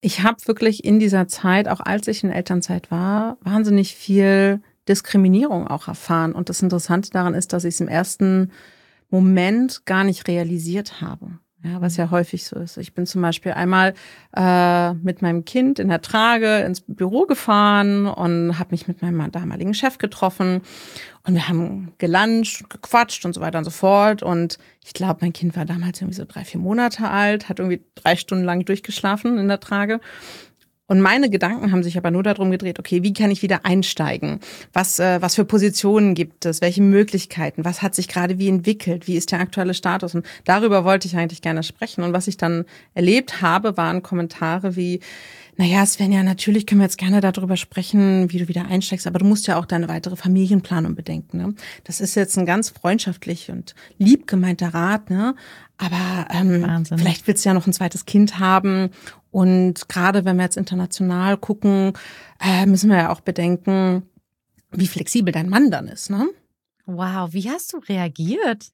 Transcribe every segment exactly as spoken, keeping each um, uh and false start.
Ich habe wirklich in dieser Zeit, auch als ich in Elternzeit war, wahnsinnig viel Diskriminierung auch erfahren. Und das Interessante daran ist, dass ich es im ersten Moment gar nicht realisiert habe. Ja, was ja häufig so ist. Ich bin zum Beispiel einmal äh, mit meinem Kind in der Trage ins Büro gefahren und habe mich mit meinem damaligen Chef getroffen. Und wir haben geluncht, gequatscht und so weiter und so fort. Und ich glaube, mein Kind war damals irgendwie so drei, vier Monate alt, hat irgendwie drei Stunden lang durchgeschlafen in der Trage. Und meine Gedanken haben sich aber nur darum gedreht, okay, wie kann ich wieder einsteigen? Was, äh, was für Positionen gibt es? Welche Möglichkeiten? Was hat sich gerade wie entwickelt? Wie ist der aktuelle Status? Und darüber wollte ich eigentlich gerne sprechen. Und was ich dann erlebt habe, waren Kommentare wie, naja, Svenja, natürlich können wir jetzt gerne darüber sprechen, wie du wieder einsteigst, aber du musst ja auch deine weitere Familienplanung bedenken. Ne? Das ist jetzt ein ganz freundschaftlich und lieb gemeinter Rat, ne? Aber ähm, vielleicht willst du ja noch ein zweites Kind haben. Und gerade wenn wir jetzt international gucken, äh, müssen wir ja auch bedenken, wie flexibel dein Mann dann ist, ne? Wow, wie hast du reagiert?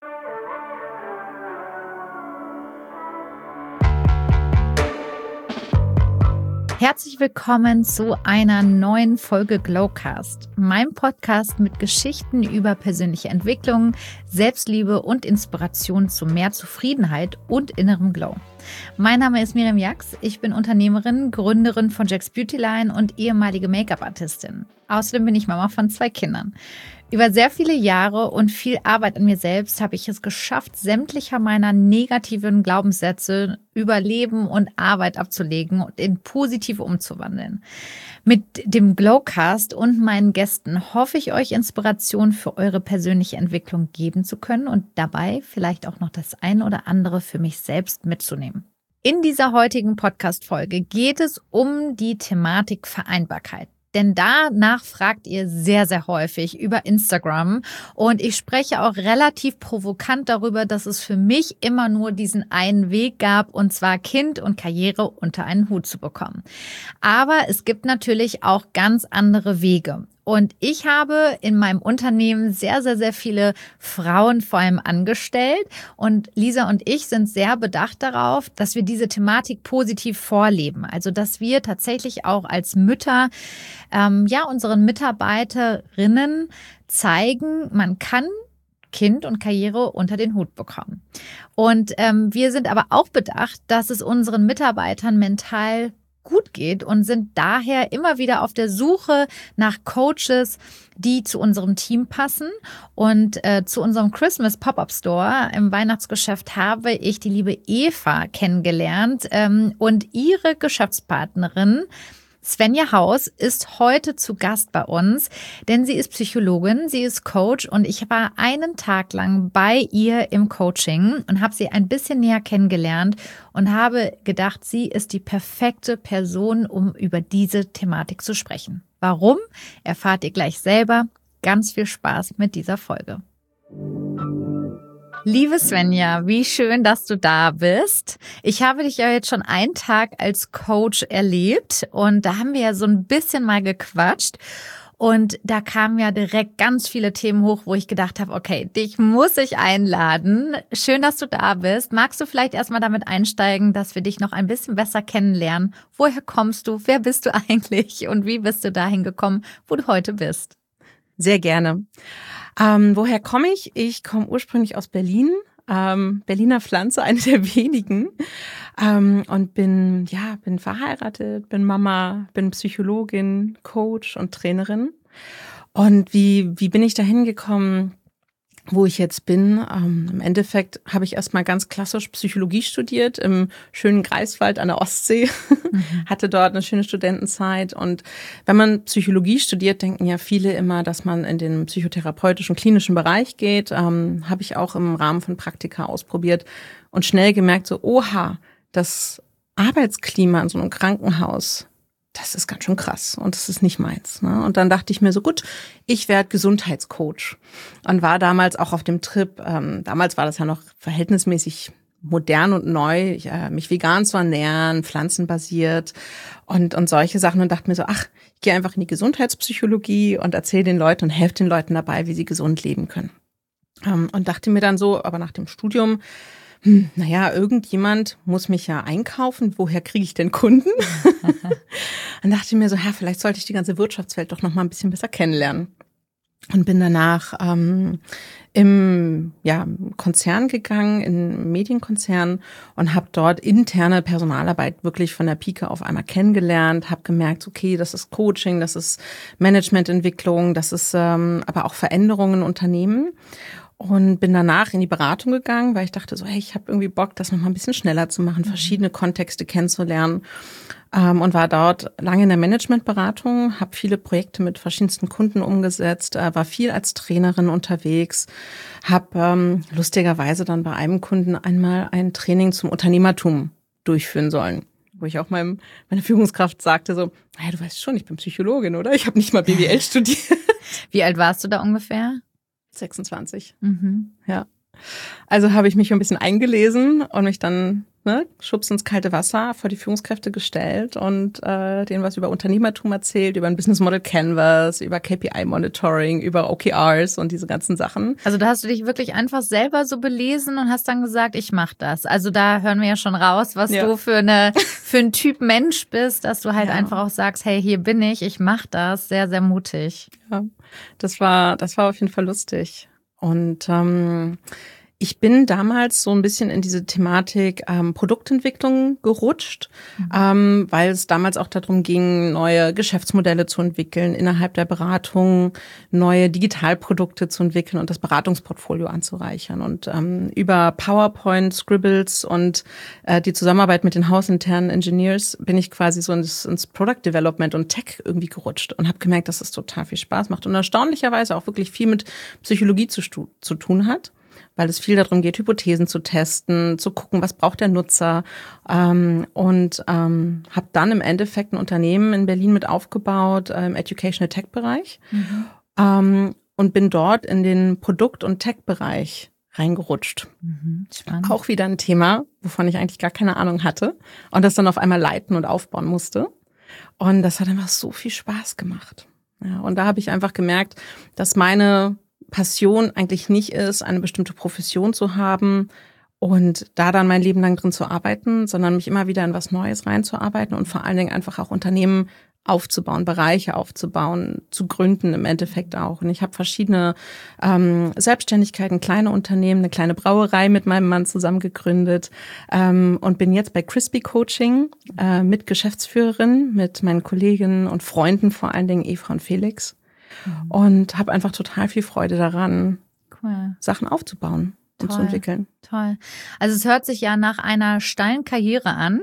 Herzlich willkommen zu einer neuen Folge Glowcast, meinem Podcast mit Geschichten über persönliche Entwicklung, Selbstliebe und Inspiration zu mehr Zufriedenheit und innerem Glow. Mein Name ist Miriam Jax, ich bin Unternehmerin, Gründerin von Jax Beautyline und ehemalige Make-up-Artistin. Außerdem bin ich Mama von zwei Kindern. Über sehr viele Jahre und viel Arbeit an mir selbst habe ich es geschafft, sämtlicher meiner negativen Glaubenssätze über Leben und Arbeit abzulegen und in positive umzuwandeln. Mit dem Glowcast und meinen Gästen hoffe ich, euch Inspiration für eure persönliche Entwicklung geben zu können und dabei vielleicht auch noch das ein oder andere für mich selbst mitzunehmen. In dieser heutigen Podcast-Folge geht es um die Thematik Vereinbarkeit. Denn danach fragt ihr sehr, sehr häufig über Instagram und ich spreche auch relativ provokant darüber, dass es für mich immer nur diesen einen Weg gab, und zwar Kind und Karriere unter einen Hut zu bekommen. Aber es gibt natürlich auch ganz andere Wege. Und ich habe in meinem Unternehmen sehr, sehr, sehr viele Frauen vor allem angestellt. Und Lisa und ich sind sehr bedacht darauf, dass wir diese Thematik positiv vorleben. Also, dass wir tatsächlich auch als Mütter, ähm, ja, unseren Mitarbeiterinnen zeigen, man kann Kind und Karriere unter den Hut bekommen. Und ähm, wir sind aber auch bedacht, dass es unseren Mitarbeitern mental gut geht und sind daher immer wieder auf der Suche nach Coaches, die zu unserem Team passen. Und äh, zu unserem Christmas Pop-Up Store im Weihnachtsgeschäft habe ich die liebe Eva kennengelernt ähm, und ihre Geschäftspartnerin Svenja Haus ist heute zu Gast bei uns, denn sie ist Psychologin, sie ist Coach und ich war einen Tag lang bei ihr im Coaching und habe sie ein bisschen näher kennengelernt und habe gedacht, sie ist die perfekte Person, um über diese Thematik zu sprechen. Warum? Erfahrt ihr gleich selber. Ganz viel Spaß mit dieser Folge. Liebe Svenja, wie schön, dass du da bist. Ich habe dich ja jetzt schon einen Tag als Coach erlebt und da haben wir ja so ein bisschen mal gequatscht und da kamen ja direkt ganz viele Themen hoch, wo ich gedacht habe, okay, dich muss ich einladen. Schön, dass du da bist. Magst du vielleicht erstmal damit einsteigen, dass wir dich noch ein bisschen besser kennenlernen? Woher kommst du? Wer bist du eigentlich? Und wie bist du dahin gekommen, wo du heute bist? Sehr gerne. Ähm, woher komme ich? Ich komme ursprünglich aus Berlin, ähm, Berliner Pflanze, eine der wenigen, ähm, und bin ja bin verheiratet, bin Mama, bin Psychologin, Coach und Trainerin. Und wie wie bin ich dahin gekommen, wo ich jetzt bin? Ähm, im Endeffekt habe ich erstmal ganz klassisch Psychologie studiert im schönen Greifswald an der Ostsee, mhm. hatte dort eine schöne Studentenzeit. Und wenn man Psychologie studiert, denken ja viele immer, dass man in den psychotherapeutischen, klinischen Bereich geht. Ähm, habe ich auch im Rahmen von Praktika ausprobiert und schnell gemerkt, so, oha, das Arbeitsklima in so einem Krankenhaus, das ist ganz schön krass und das ist nicht meins. Ne? Und dann dachte ich mir so, gut, ich werde Gesundheitscoach und war damals auch auf dem Trip, ähm, damals war das ja noch verhältnismäßig modern und neu, ich, äh, mich vegan zu ernähren, pflanzenbasiert und und solche Sachen und dachte mir so, ach, ich gehe einfach in die Gesundheitspsychologie und erzähle den Leuten und helfe den Leuten dabei, wie sie gesund leben können. Ähm, und dachte mir dann so, aber nach dem Studium, hm, naja, irgendjemand muss mich ja einkaufen. Woher kriege ich denn Kunden? Dann dachte ich mir so, ja, vielleicht sollte ich die ganze Wirtschaftswelt doch noch mal ein bisschen besser kennenlernen. Und bin danach ähm, im ja, Konzern gegangen, in einen Medienkonzern und habe dort interne Personalarbeit wirklich von der Pike auf einmal kennengelernt, habe gemerkt, okay, das ist Coaching, das ist Managemententwicklung, das ist ähm, aber auch Veränderungen in Unternehmen. Und bin danach in die Beratung gegangen, weil ich dachte so, hey, ich habe irgendwie Bock, das noch mal ein bisschen schneller zu machen, verschiedene Kontexte kennenzulernen. Ähm, und war dort lange in der Managementberatung, habe viele Projekte mit verschiedensten Kunden umgesetzt, äh, war viel als Trainerin unterwegs, habe ähm, lustigerweise dann bei einem Kunden einmal ein Training zum Unternehmertum durchführen sollen, wo ich auch meinem, meine Führungskraft sagte so, naja, du weißt schon, ich bin Psychologin, oder? Ich habe nicht mal B W L studiert. Wie alt warst du da ungefähr? sechsundzwanzig. Mhm. Ja. Also habe ich mich ein bisschen eingelesen und mich dann ne, schubs ins kalte Wasser vor die Führungskräfte gestellt und äh, denen was über Unternehmertum erzählt, über ein Business Model Canvas, über K P I-Monitoring, über O K Rs und diese ganzen Sachen. Also da hast du dich wirklich einfach selber so belesen und hast dann gesagt, ich mach das. Also da hören wir ja schon raus, was ja. du für eine für ein Typ Mensch bist, dass du halt ja. einfach auch sagst, hey, hier bin ich, ich mach das. Sehr, sehr mutig. Ja, das war das war auf jeden Fall lustig. Und ähm, ich bin damals so ein bisschen in diese Thematik ähm, Produktentwicklung gerutscht, mhm. ähm, weil es damals auch darum ging, neue Geschäftsmodelle zu entwickeln, innerhalb der Beratung neue Digitalprodukte zu entwickeln und das Beratungsportfolio anzureichern. Und ähm, über PowerPoint, Scribbles und äh, die Zusammenarbeit mit den hausinternen Engineers bin ich quasi so ins, ins Product Development und Tech irgendwie gerutscht und habe gemerkt, dass es total viel Spaß macht und erstaunlicherweise auch wirklich viel mit Psychologie zu, zu tun hat, weil es viel darum geht, Hypothesen zu testen, zu gucken, was braucht der Nutzer. Ähm, und ähm, habe dann im Endeffekt ein Unternehmen in Berlin mit aufgebaut äh, im Educational Tech-Bereich mhm. ähm, und bin dort in den Produkt- und Tech-Bereich reingerutscht. Mhm, spannend. Auch wieder ein Thema, wovon ich eigentlich gar keine Ahnung hatte und das dann auf einmal leiten und aufbauen musste. Und das hat einfach so viel Spaß gemacht. Ja, und da habe ich einfach gemerkt, dass meine Passion eigentlich nicht ist, eine bestimmte Profession zu haben und da dann mein Leben lang drin zu arbeiten, sondern mich immer wieder in was Neues reinzuarbeiten und vor allen Dingen einfach auch Unternehmen aufzubauen, Bereiche aufzubauen, zu gründen im Endeffekt auch. Und ich habe verschiedene ähm, Selbstständigkeiten, kleine Unternehmen, eine kleine Brauerei mit meinem Mann zusammen gegründet ähm, und bin jetzt bei Crispy Coaching äh, mit Geschäftsführerin, mit meinen Kolleginnen und Freunden, vor allen Dingen Eva und Felix. Mhm. Und habe einfach total viel Freude daran, cool. Sachen aufzubauen und Toll. zu entwickeln. Toll. Also es hört sich ja nach einer steilen Karriere an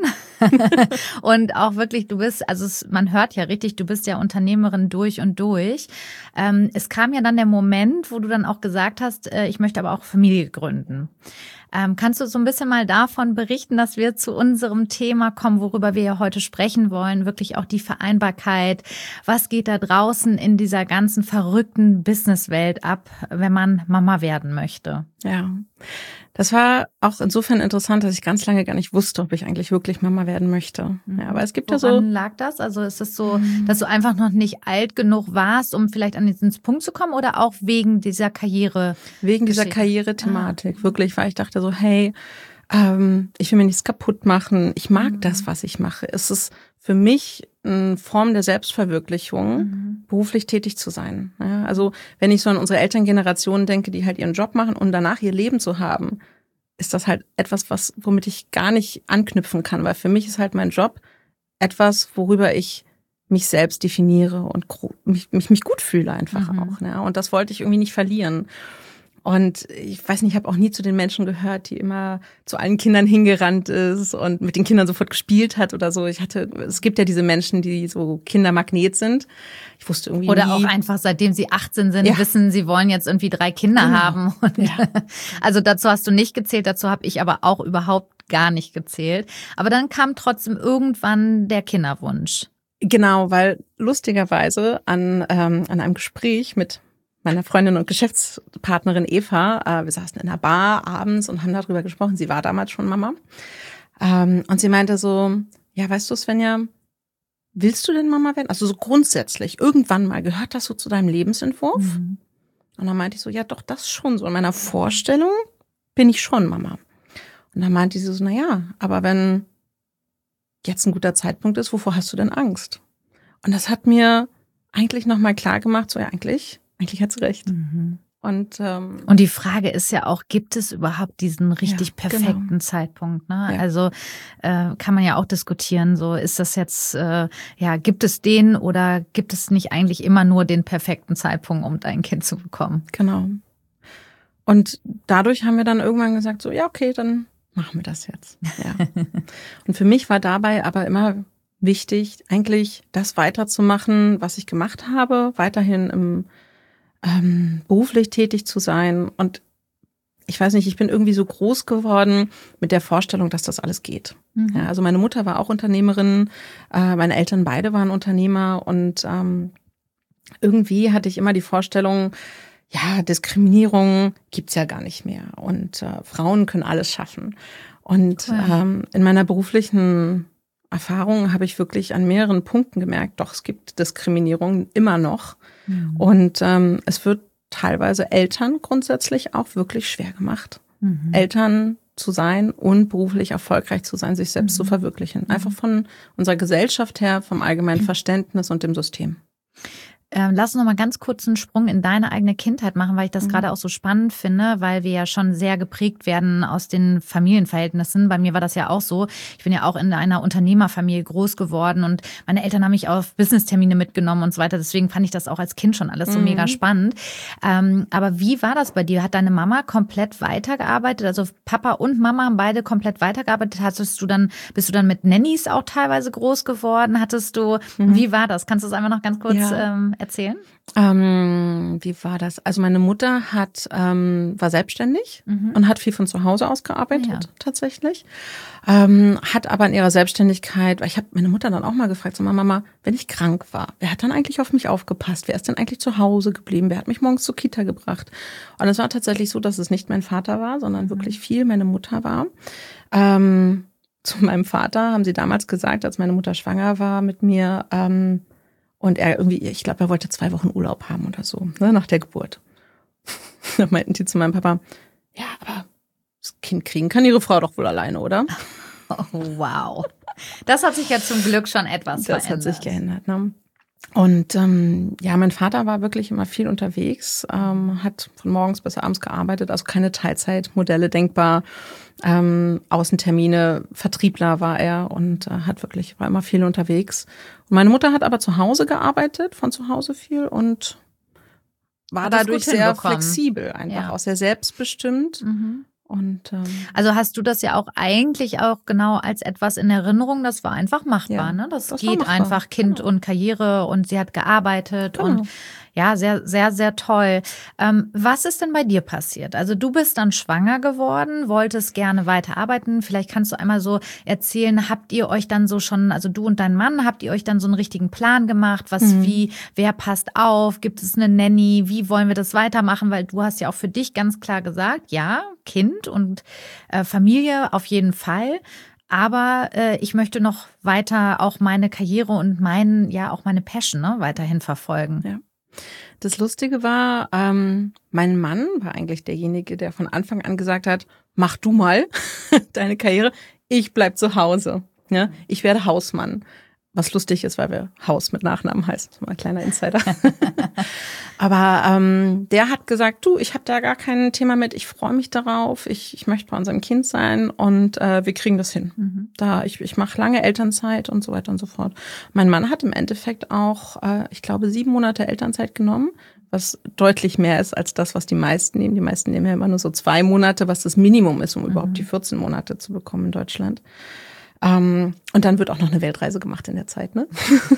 und auch wirklich, du bist, also es, man hört ja richtig, du bist ja Unternehmerin durch und durch. Ähm, es kam ja dann der Moment, wo du dann auch gesagt hast, äh, ich möchte aber auch Familie gründen. Ähm, kannst du so ein bisschen mal davon berichten, dass wir zu unserem Thema kommen, worüber wir ja heute sprechen wollen, wirklich auch die Vereinbarkeit. Was geht da draußen in dieser ganzen verrückten Businesswelt ab, wenn man Mama werden möchte? Ja, das war auch insofern interessant, dass ich ganz lange gar nicht wusste, ob ich eigentlich wirklich Mama werden möchte. Ja, aber es gibt Woran ja so. lag das? Also ist es so, dass du einfach noch nicht alt genug warst, um vielleicht an diesen Punkt zu kommen, oder auch wegen dieser Karriere? Wegen dieser Karriere-Thematik, ah. wirklich, weil ich dachte so, hey, ähm, ich will mir nichts kaputt machen. Ich mag mhm. das, was ich mache. Es ist für mich eine Form der Selbstverwirklichung, mhm. beruflich tätig zu sein. Ja, also wenn ich so an unsere Elterngeneration denke, die halt ihren Job machen und danach ihr Leben zu haben, ist das halt etwas, was womit ich gar nicht anknüpfen kann, weil für mich ist halt mein Job etwas, worüber ich mich selbst definiere und mich, mich, mich gut fühle einfach mhm. auch. Ja, und das wollte ich irgendwie nicht verlieren. Und ich weiß nicht, ich habe auch nie zu den Menschen gehört, die immer zu allen Kindern hingerannt ist und mit den Kindern sofort gespielt hat oder so. Ich hatte, es gibt ja diese Menschen, die so Kindermagnet sind. Ich wusste irgendwie Oder nie. auch einfach, seitdem sie achtzehn sind, ja. wissen, sie wollen jetzt irgendwie drei Kinder genau. haben. Und ja. Also dazu hast du nicht gezählt, dazu habe ich aber auch überhaupt gar nicht gezählt. Aber dann kam trotzdem irgendwann der Kinderwunsch. Genau, weil lustigerweise an, ähm, an einem Gespräch mit meiner Freundin und Geschäftspartnerin Eva, äh, wir saßen in einer Bar abends und haben darüber gesprochen. Sie war damals schon Mama. Ähm, und sie meinte so, ja, weißt du, Svenja, willst du denn Mama werden? Also so grundsätzlich, irgendwann mal, gehört das so zu deinem Lebensentwurf? Mhm. Und dann meinte ich so, ja doch, das schon so. In meiner Vorstellung bin ich schon Mama. Und Und dann meinte sie so, na ja, aber wenn jetzt ein guter Zeitpunkt ist, wovor hast du denn Angst? Und das hat mir eigentlich nochmal klar gemacht, so ja, eigentlich, eigentlich hat sie recht. Mhm. Und, ähm, und die Frage ist ja auch, gibt es überhaupt diesen richtig ja, perfekten genau. Zeitpunkt? Ne? Ja. Also äh, kann man ja auch diskutieren, so ist das jetzt, äh, ja, gibt es den oder gibt es nicht eigentlich immer nur den perfekten Zeitpunkt, um dein Kind zu bekommen? Genau. Und dadurch haben wir dann irgendwann gesagt, so ja, okay, dann machen wir das jetzt. Ja. Und für mich war dabei aber immer wichtig, eigentlich das weiterzumachen, was ich gemacht habe, weiterhin im ähm, beruflich tätig zu sein. Und ich weiß nicht, ich bin irgendwie so groß geworden mit der Vorstellung, dass das alles geht. Mhm. Ja, also meine Mutter war auch Unternehmerin, äh, meine Eltern beide waren Unternehmer und ähm, irgendwie hatte ich immer die Vorstellung, ja, Diskriminierung gibt's ja gar nicht mehr und äh, Frauen können alles schaffen. Und cool. ähm, in meiner beruflichen Erfahrung habe ich wirklich an mehreren Punkten gemerkt, doch, es gibt Diskriminierung immer noch. Mhm. Und ähm, es wird teilweise Eltern grundsätzlich auch wirklich schwer gemacht. Mhm. Eltern zu sein und beruflich erfolgreich zu sein, sich selbst mhm. zu verwirklichen. Einfach von unserer Gesellschaft her, vom allgemeinen Verständnis und dem System. Ähm, lass uns noch mal ganz kurz einen Sprung in deine eigene Kindheit machen, weil ich das mhm. gerade auch so spannend finde, weil wir ja schon sehr geprägt werden aus den Familienverhältnissen. Bei mir war das ja auch so. Ich bin ja auch in einer Unternehmerfamilie groß geworden und meine Eltern haben mich auf Business-Termine mitgenommen und so weiter. Deswegen fand ich das auch als Kind schon alles so mhm. mega spannend. Ähm, aber wie war das bei dir? Hat deine Mama komplett weitergearbeitet? Also Papa und Mama haben beide komplett weitergearbeitet. Hattest du dann, bist du dann mit Nannies auch teilweise groß geworden? Hattest du, mhm. wie war das? Kannst du es einmal noch ganz kurz ja. ähm, erzählen? Ähm, wie war das? Also meine Mutter hat ähm, war selbstständig mhm. und hat viel von zu Hause aus gearbeitet, ja. tatsächlich. Ähm, hat aber in ihrer Selbstständigkeit, weil ich habe meine Mutter dann auch mal gefragt, so Mama, wenn ich krank war, wer hat dann eigentlich auf mich aufgepasst? Wer ist denn eigentlich zu Hause geblieben? Wer hat mich morgens zur Kita gebracht? Und es war tatsächlich so, dass es nicht mein Vater war, sondern mhm. wirklich viel meine Mutter war. Ähm, zu meinem Vater haben sie damals gesagt, als meine Mutter schwanger war mit mir, ähm, und er irgendwie, ich glaube, er wollte zwei Wochen Urlaub haben oder so, ne, nach der Geburt. Da meinten die zu meinem Papa, ja, aber das Kind kriegen kann ihre Frau doch wohl alleine, oder? Oh, wow. Das hat sich ja zum Glück schon etwas das verändert. Das hat sich geändert, ne? Und ähm, ja, mein Vater war wirklich immer viel unterwegs, ähm, hat von morgens bis abends gearbeitet, also keine Teilzeitmodelle denkbar. Ähm, Außentermine, Vertriebler war er und äh, hat wirklich, war immer viel unterwegs. Und meine Mutter hat aber zu Hause gearbeitet, von zu Hause viel und war dadurch sehr flexibel, einfach ja. auch sehr selbstbestimmt. Mhm. Und, ähm, also hast du das ja auch eigentlich auch genau als etwas in Erinnerung, das war einfach machbar, ja, ne? Das, das geht einfach, Kind genau. und Karriere und sie hat gearbeitet genau. und ja, sehr, sehr, sehr toll. Ähm, was ist denn bei dir passiert? Also du bist dann schwanger geworden, wolltest gerne weiterarbeiten. Vielleicht kannst du einmal so erzählen, habt ihr euch dann so schon, also du und dein Mann, habt ihr euch dann so einen richtigen Plan gemacht? Was, mhm. wie, wer passt auf? Gibt es eine Nanny? Wie wollen wir das weitermachen? Weil du hast ja auch für dich ganz klar gesagt, ja, Kind und äh, Familie auf jeden Fall. Aber äh, ich möchte noch weiter auch meine Karriere und meinen, ja, auch meine Passion, ne, weiterhin verfolgen. Ja. Das Lustige war, ähm, mein Mann war eigentlich derjenige, der von Anfang an gesagt hat, mach du mal deine Karriere, ich bleib zu Hause. Ja? Ich werde Hausmann. Was lustig ist, weil wir Haus mit Nachnamen heißen. Das ist mal ein kleiner Insider. Aber ähm, der hat gesagt, du, ich habe da gar kein Thema mit, ich freue mich darauf, ich, ich möchte bei unserem Kind sein und äh, wir kriegen das hin. Mhm. Da ich, ich mache lange Elternzeit und so weiter und so fort. Mein Mann hat im Endeffekt auch, äh, ich glaube, sieben Monate Elternzeit genommen, was deutlich mehr ist als das, was die meisten nehmen. Die meisten nehmen ja immer nur so zwei Monate, was das Minimum ist, um mhm. überhaupt die vierzehn Monate zu bekommen in Deutschland. Um, und dann wird auch noch eine Weltreise gemacht in der Zeit, ne?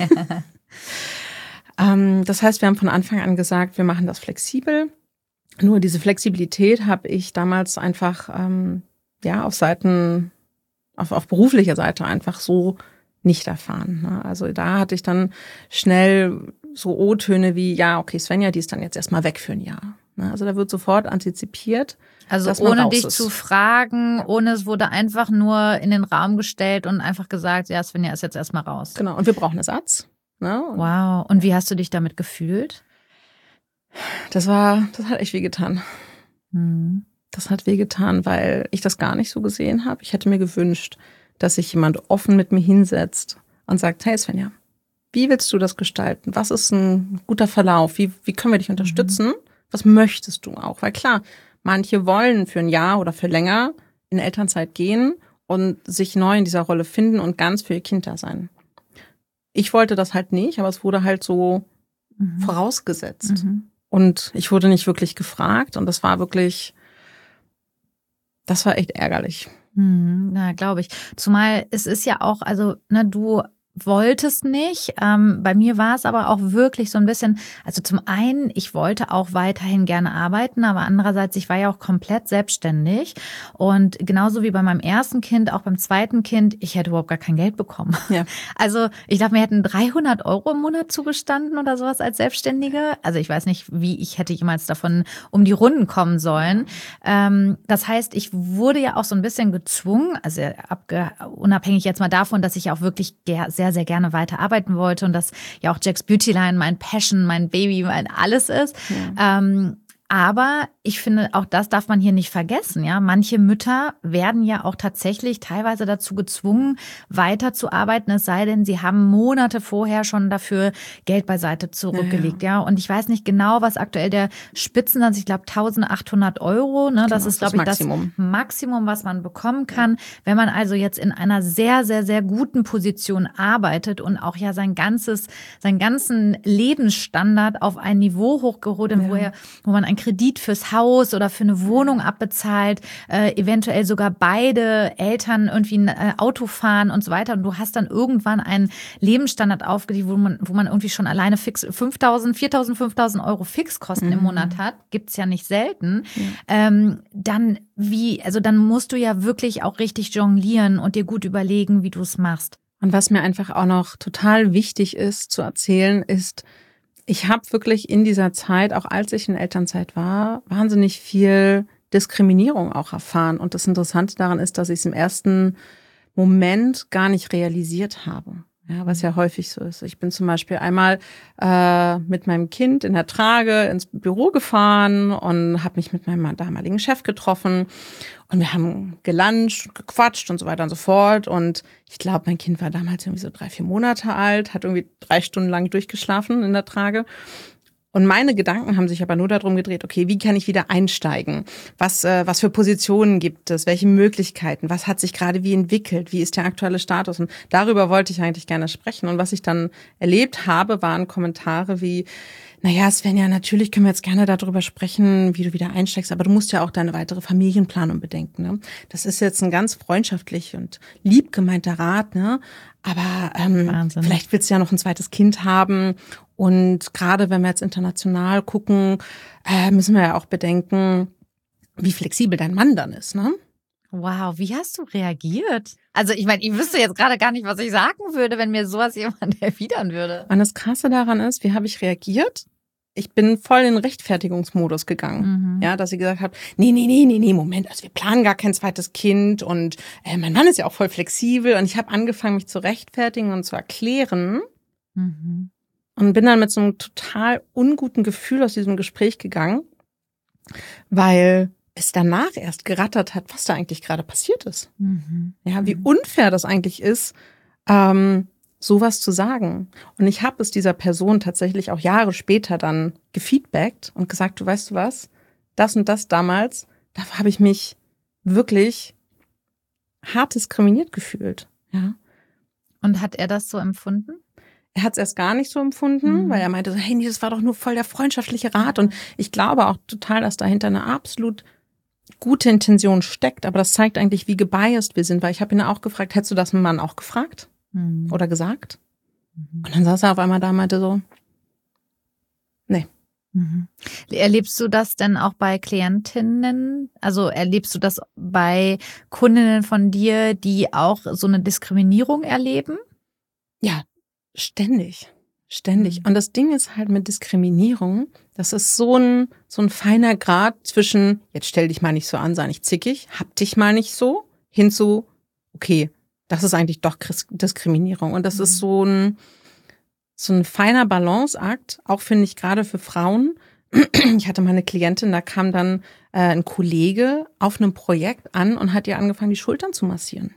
um, das heißt, wir haben von Anfang an gesagt, wir machen das flexibel. Nur diese Flexibilität habe ich damals einfach, ähm, ja, auf Seiten, auf, auf beruflicher Seite einfach so nicht erfahren. Ne? Also da hatte ich dann schnell so O-Töne wie, ja, okay, Svenja, die ist dann jetzt erstmal weg für ein Jahr. Ne? Also da wird sofort antizipiert. Also ohne dich ist. zu fragen, ohne es wurde einfach nur in den Raum gestellt und einfach gesagt, ja, Svenja ist jetzt erstmal raus. Genau, und wir brauchen Ersatz. Ne? Und wow, und wie hast du dich damit gefühlt? Das war, das hat echt weh getan. Hm. Das hat wehgetan, weil ich das gar nicht so gesehen habe. Ich hätte mir gewünscht, dass sich jemand offen mit mir hinsetzt und sagt, hey Svenja, wie willst du das gestalten? Was ist ein guter Verlauf? Wie, wie können wir dich unterstützen? Was möchtest du auch? Weil klar, manche wollen für ein Jahr oder für länger in Elternzeit gehen und sich neu in dieser Rolle finden und ganz für ihr Kind da sein. Ich wollte das halt nicht, aber es wurde halt so mhm. vorausgesetzt. Mhm. Und ich wurde nicht wirklich gefragt und das war wirklich, das war echt ärgerlich. Mhm, na, glaube ich. Zumal es ist ja auch, also, ne, du wolltest nicht. Ähm, bei mir war es aber auch wirklich so ein bisschen, also zum einen, ich wollte auch weiterhin gerne arbeiten, aber andererseits, ich war ja auch komplett selbstständig und genauso wie bei meinem ersten Kind, auch beim zweiten Kind, ich hätte überhaupt gar kein Geld bekommen. Ja. Also ich glaube, mir hätten dreihundert Euro im Monat zugestanden oder sowas als Selbstständige. Also ich weiß nicht, wie ich hätte jemals davon um die Runden kommen sollen. Ähm, das heißt, ich wurde ja auch so ein bisschen gezwungen, also abge- unabhängig jetzt mal davon, dass ich auch wirklich sehr sehr, sehr gerne weiterarbeiten wollte und dass ja auch Jack's Beautyline mein Passion, mein Baby, mein alles ist. Ja. Ähm, aber ich finde, auch das darf man hier nicht vergessen. Ja, manche Mütter werden ja auch tatsächlich teilweise dazu gezwungen, weiterzuarbeiten, es sei denn, sie haben Monate vorher schon dafür Geld beiseite zurückgelegt. Ja, ja. Und ich weiß nicht genau, was aktuell der Spitzensatz, ich glaube eintausendachthundert Euro. Ne, das genau, ist, glaube ich, das Maximum. das Maximum, was man bekommen kann. Ja. Wenn man also jetzt in einer sehr, sehr, sehr guten Position arbeitet und auch ja sein ganzes, seinen ganzen Lebensstandard auf ein Niveau hochgeholt, ja. wo, er, wo man ein Kredit fürs Haus oder für eine Wohnung abbezahlt, äh, eventuell sogar beide Eltern irgendwie ein äh, Auto fahren und so weiter. Und du hast dann irgendwann einen Lebensstandard aufgelegt, wo man, wo man irgendwie schon alleine fix fünftausend, viertausend, fünftausend Euro Fixkosten mhm. im Monat hat. Gibt's ja nicht selten. Ja. Ähm, dann wie, also dann musst du ja wirklich auch richtig jonglieren und dir gut überlegen, wie du es machst. Und was mir einfach auch noch total wichtig ist zu erzählen, ist, ich habe wirklich in dieser Zeit, auch als ich in Elternzeit war, wahnsinnig viel Diskriminierung auch erfahren. Und das Interessante daran ist, dass ich es im ersten Moment gar nicht realisiert habe. Ja, was ja häufig so ist. Ich bin zum Beispiel einmal äh, mit meinem Kind in der Trage ins Büro gefahren und habe mich mit meinem damaligen Chef getroffen. Und wir haben geluncht, gequatscht und so weiter und so fort. Und ich glaube, mein Kind war damals irgendwie so drei, vier Monate alt, hat irgendwie drei Stunden lang durchgeschlafen in der Trage. Und meine Gedanken haben sich aber nur darum gedreht, okay, wie kann ich wieder einsteigen? Was, äh, was für Positionen gibt es? Welche Möglichkeiten? Was hat sich gerade wie entwickelt? Wie ist der aktuelle Status? Und darüber wollte ich eigentlich gerne sprechen. Und was ich dann erlebt habe, waren Kommentare wie, naja, Svenja, natürlich können wir jetzt gerne darüber sprechen, wie du wieder einsteigst, aber du musst ja auch deine weitere Familienplanung bedenken. Ne? Das ist jetzt ein ganz freundschaftlich und lieb gemeinter Rat, ne? Aber ähm, vielleicht willst du ja noch ein zweites Kind haben. Und gerade wenn wir jetzt international gucken, äh, müssen wir ja auch bedenken, wie flexibel dein Mann dann ist, ne? Wow, wie hast du reagiert? Also ich meine, ich wüsste jetzt gerade gar nicht, was ich sagen würde, wenn mir sowas jemand erwidern würde. Und das Krasse daran ist, wie habe ich reagiert? Ich bin voll in den Rechtfertigungsmodus gegangen. Mhm. Ja, dass sie gesagt hat, nee, nee, nee, nee, nee, Moment, also wir planen gar kein zweites Kind und äh, mein Mann ist ja auch voll flexibel. Und ich habe angefangen, mich zu rechtfertigen und zu erklären. Mhm. Und bin dann mit so einem total unguten Gefühl aus diesem Gespräch gegangen, weil es danach erst gerattert hat, was da eigentlich gerade passiert ist. Mhm. Ja, wie unfair das eigentlich ist, ähm, sowas zu sagen. Und ich habe es dieser Person tatsächlich auch Jahre später dann gefeedbackt und gesagt, du weißt du was, das und das damals, da habe ich mich wirklich hart diskriminiert gefühlt. Ja. Und hat er das so empfunden? Er hat es erst gar nicht so empfunden, mhm. weil er meinte so, hey, das war doch nur voll der freundschaftliche Rat. Und ich glaube auch total, dass dahinter eine absolut gute Intention steckt. Aber das zeigt eigentlich, wie gebiased wir sind. Weil ich habe ihn auch gefragt, hättest du das einem Mann auch gefragt mhm. oder gesagt? Mhm. Und dann saß er auf einmal da und meinte so, nee. Mhm. Erlebst du das denn auch bei Klientinnen? Also erlebst du das bei Kundinnen von dir, die auch so eine Diskriminierung erleben? Ja, ständig. Ständig. Und das Ding ist halt mit Diskriminierung, das ist so ein, so ein feiner Grad zwischen, jetzt stell dich mal nicht so an, sei nicht zickig, hab dich mal nicht so, hin zu, okay, das ist eigentlich doch Diskriminierung. Und das mhm. ist so ein, so ein feiner Balanceakt, auch finde ich gerade für Frauen, ich hatte mal eine Klientin, da kam dann äh, ein Kollege auf einem Projekt an und hat ihr angefangen, die Schultern zu massieren.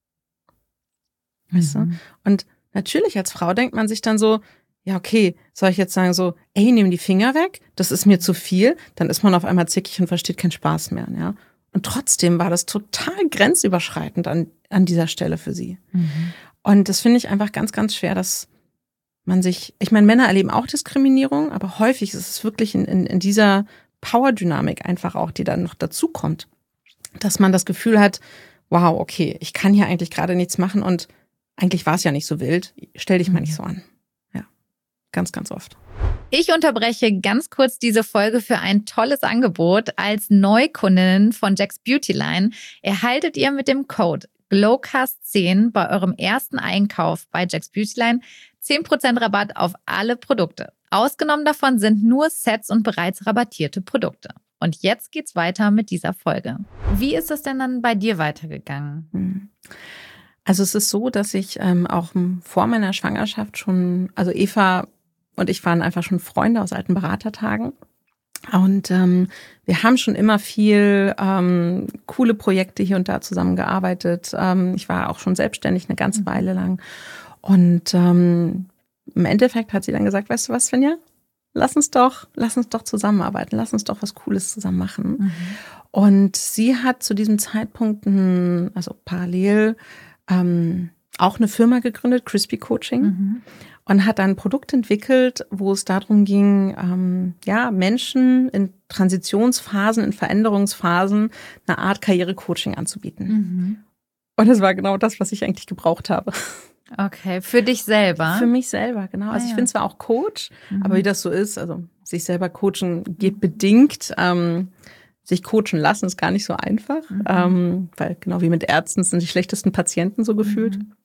Weißt Mhm. du? Und natürlich als Frau denkt man sich dann so, ja okay, soll ich jetzt sagen so, ey, nimm die Finger weg, das ist mir zu viel, dann ist man auf einmal zickig und versteht keinen Spaß mehr. Ja? Und trotzdem war das total grenzüberschreitend an, an dieser Stelle für sie. Mhm. Und das finde ich einfach ganz, ganz schwer, dass man sich, ich meine, Männer erleben auch Diskriminierung, aber häufig ist es wirklich in, in, in dieser Power-Dynamik einfach auch, die dann noch dazu kommt, dass man das Gefühl hat, wow, okay, ich kann hier eigentlich gerade nichts machen und eigentlich war es ja nicht so wild, stell dich mal nicht so an. Ja, ganz, ganz oft. Ich unterbreche ganz kurz diese Folge für ein tolles Angebot. Als Neukundin von Jack's Beauty Line erhaltet ihr mit dem Code Glowcast zehn bei eurem ersten Einkauf bei Jack's Beauty Line zehn Prozent Rabatt auf alle Produkte. Ausgenommen davon sind nur Sets und bereits rabattierte Produkte. Und jetzt geht's weiter mit dieser Folge. Wie ist es denn dann bei dir weitergegangen? Also es ist so, dass ich ähm, auch vor meiner Schwangerschaft schon, also Eva und ich waren einfach schon Freunde aus alten Beratertagen. Und ähm, wir haben schon immer viel ähm, coole Projekte hier und da zusammengearbeitet. Ähm, ich war auch schon selbstständig eine ganze Weile lang. Und ähm, im Endeffekt hat sie dann gesagt, weißt du was, Svenja? Lass uns doch, lass uns doch zusammenarbeiten, lass uns doch was Cooles zusammen machen. Mhm. Und sie hat zu diesem Zeitpunkt, also parallel, ähm, auch eine Firma gegründet, Crispy Coaching. Mhm. Und hat dann ein Produkt entwickelt, wo es darum ging, ähm, ja, Menschen in Transitionsphasen, in Veränderungsphasen eine Art Karrierecoaching anzubieten. Mhm. Und das war genau das, was ich eigentlich gebraucht habe. Okay, für dich selber? Für mich selber, genau. Also ah, ich ja. bin zwar auch Coach, mhm. aber wie das so ist, also sich selber coachen geht bedingt. Ähm, sich coachen lassen ist gar nicht so einfach, mhm. ähm, weil genau wie mit Ärzten sind die schlechtesten Patienten so gefühlt. Mhm.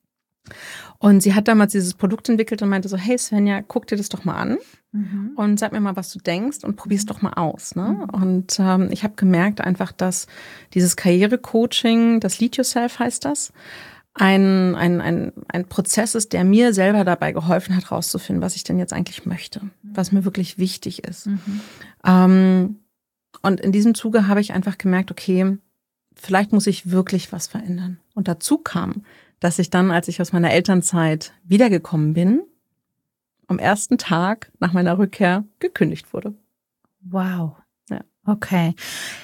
Und sie hat damals dieses Produkt entwickelt und meinte so, hey Svenja, guck dir das doch mal an mhm. und sag mir mal, was du denkst und probier's doch mal aus. Ne? Mhm. Und ähm, ich habe gemerkt einfach, dass dieses Karrierecoaching, das Lead Yourself heißt das, ein, ein, ein, ein Prozess ist, der mir selber dabei geholfen hat, rauszufinden, was ich denn jetzt eigentlich möchte, was mir wirklich wichtig ist. Mhm. Ähm, und in diesem Zuge habe ich einfach gemerkt, okay, vielleicht muss ich wirklich was verändern. Und dazu kam, dass ich dann, als ich aus meiner Elternzeit wiedergekommen bin, am ersten Tag nach meiner Rückkehr gekündigt wurde. Wow. Ja. Okay.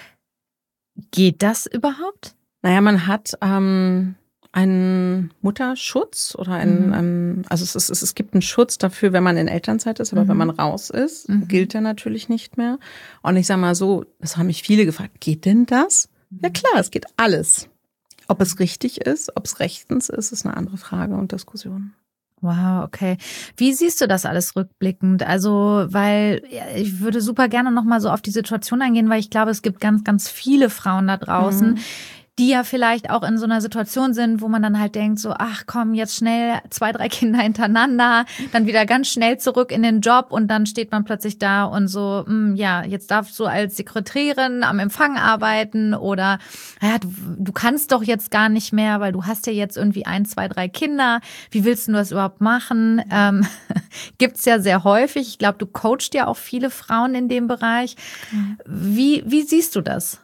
Geht das überhaupt? Naja, man hat ähm, einen Mutterschutz oder einen, mhm. ähm, also es, ist, es gibt einen Schutz dafür, wenn man in Elternzeit ist, aber mhm. wenn man raus ist, mhm. gilt der natürlich nicht mehr. Und ich sage mal so, das haben mich viele gefragt, geht denn das? Mhm. Ja klar, es geht alles. Ob es richtig ist, ob es rechtens ist, ist eine andere Frage und Diskussion. Wow, okay. Wie siehst du das alles rückblickend? Also, weil ich würde super gerne nochmal so auf die Situation eingehen, weil ich glaube, es gibt ganz, ganz viele Frauen da draußen, mhm. die ja vielleicht auch in so einer Situation sind, wo man dann halt denkt so, ach komm, jetzt schnell zwei, drei Kinder hintereinander, dann wieder ganz schnell zurück in den Job und dann steht man plötzlich da und so, mh, ja, jetzt darfst du als Sekretärin am Empfang arbeiten oder ja, du, du kannst doch jetzt gar nicht mehr, weil du hast ja jetzt irgendwie ein, zwei, drei Kinder. Wie willst du das überhaupt machen? Ähm, gibt's ja sehr häufig. Ich glaube, du coachst ja auch viele Frauen in dem Bereich. Wie, wie siehst du das?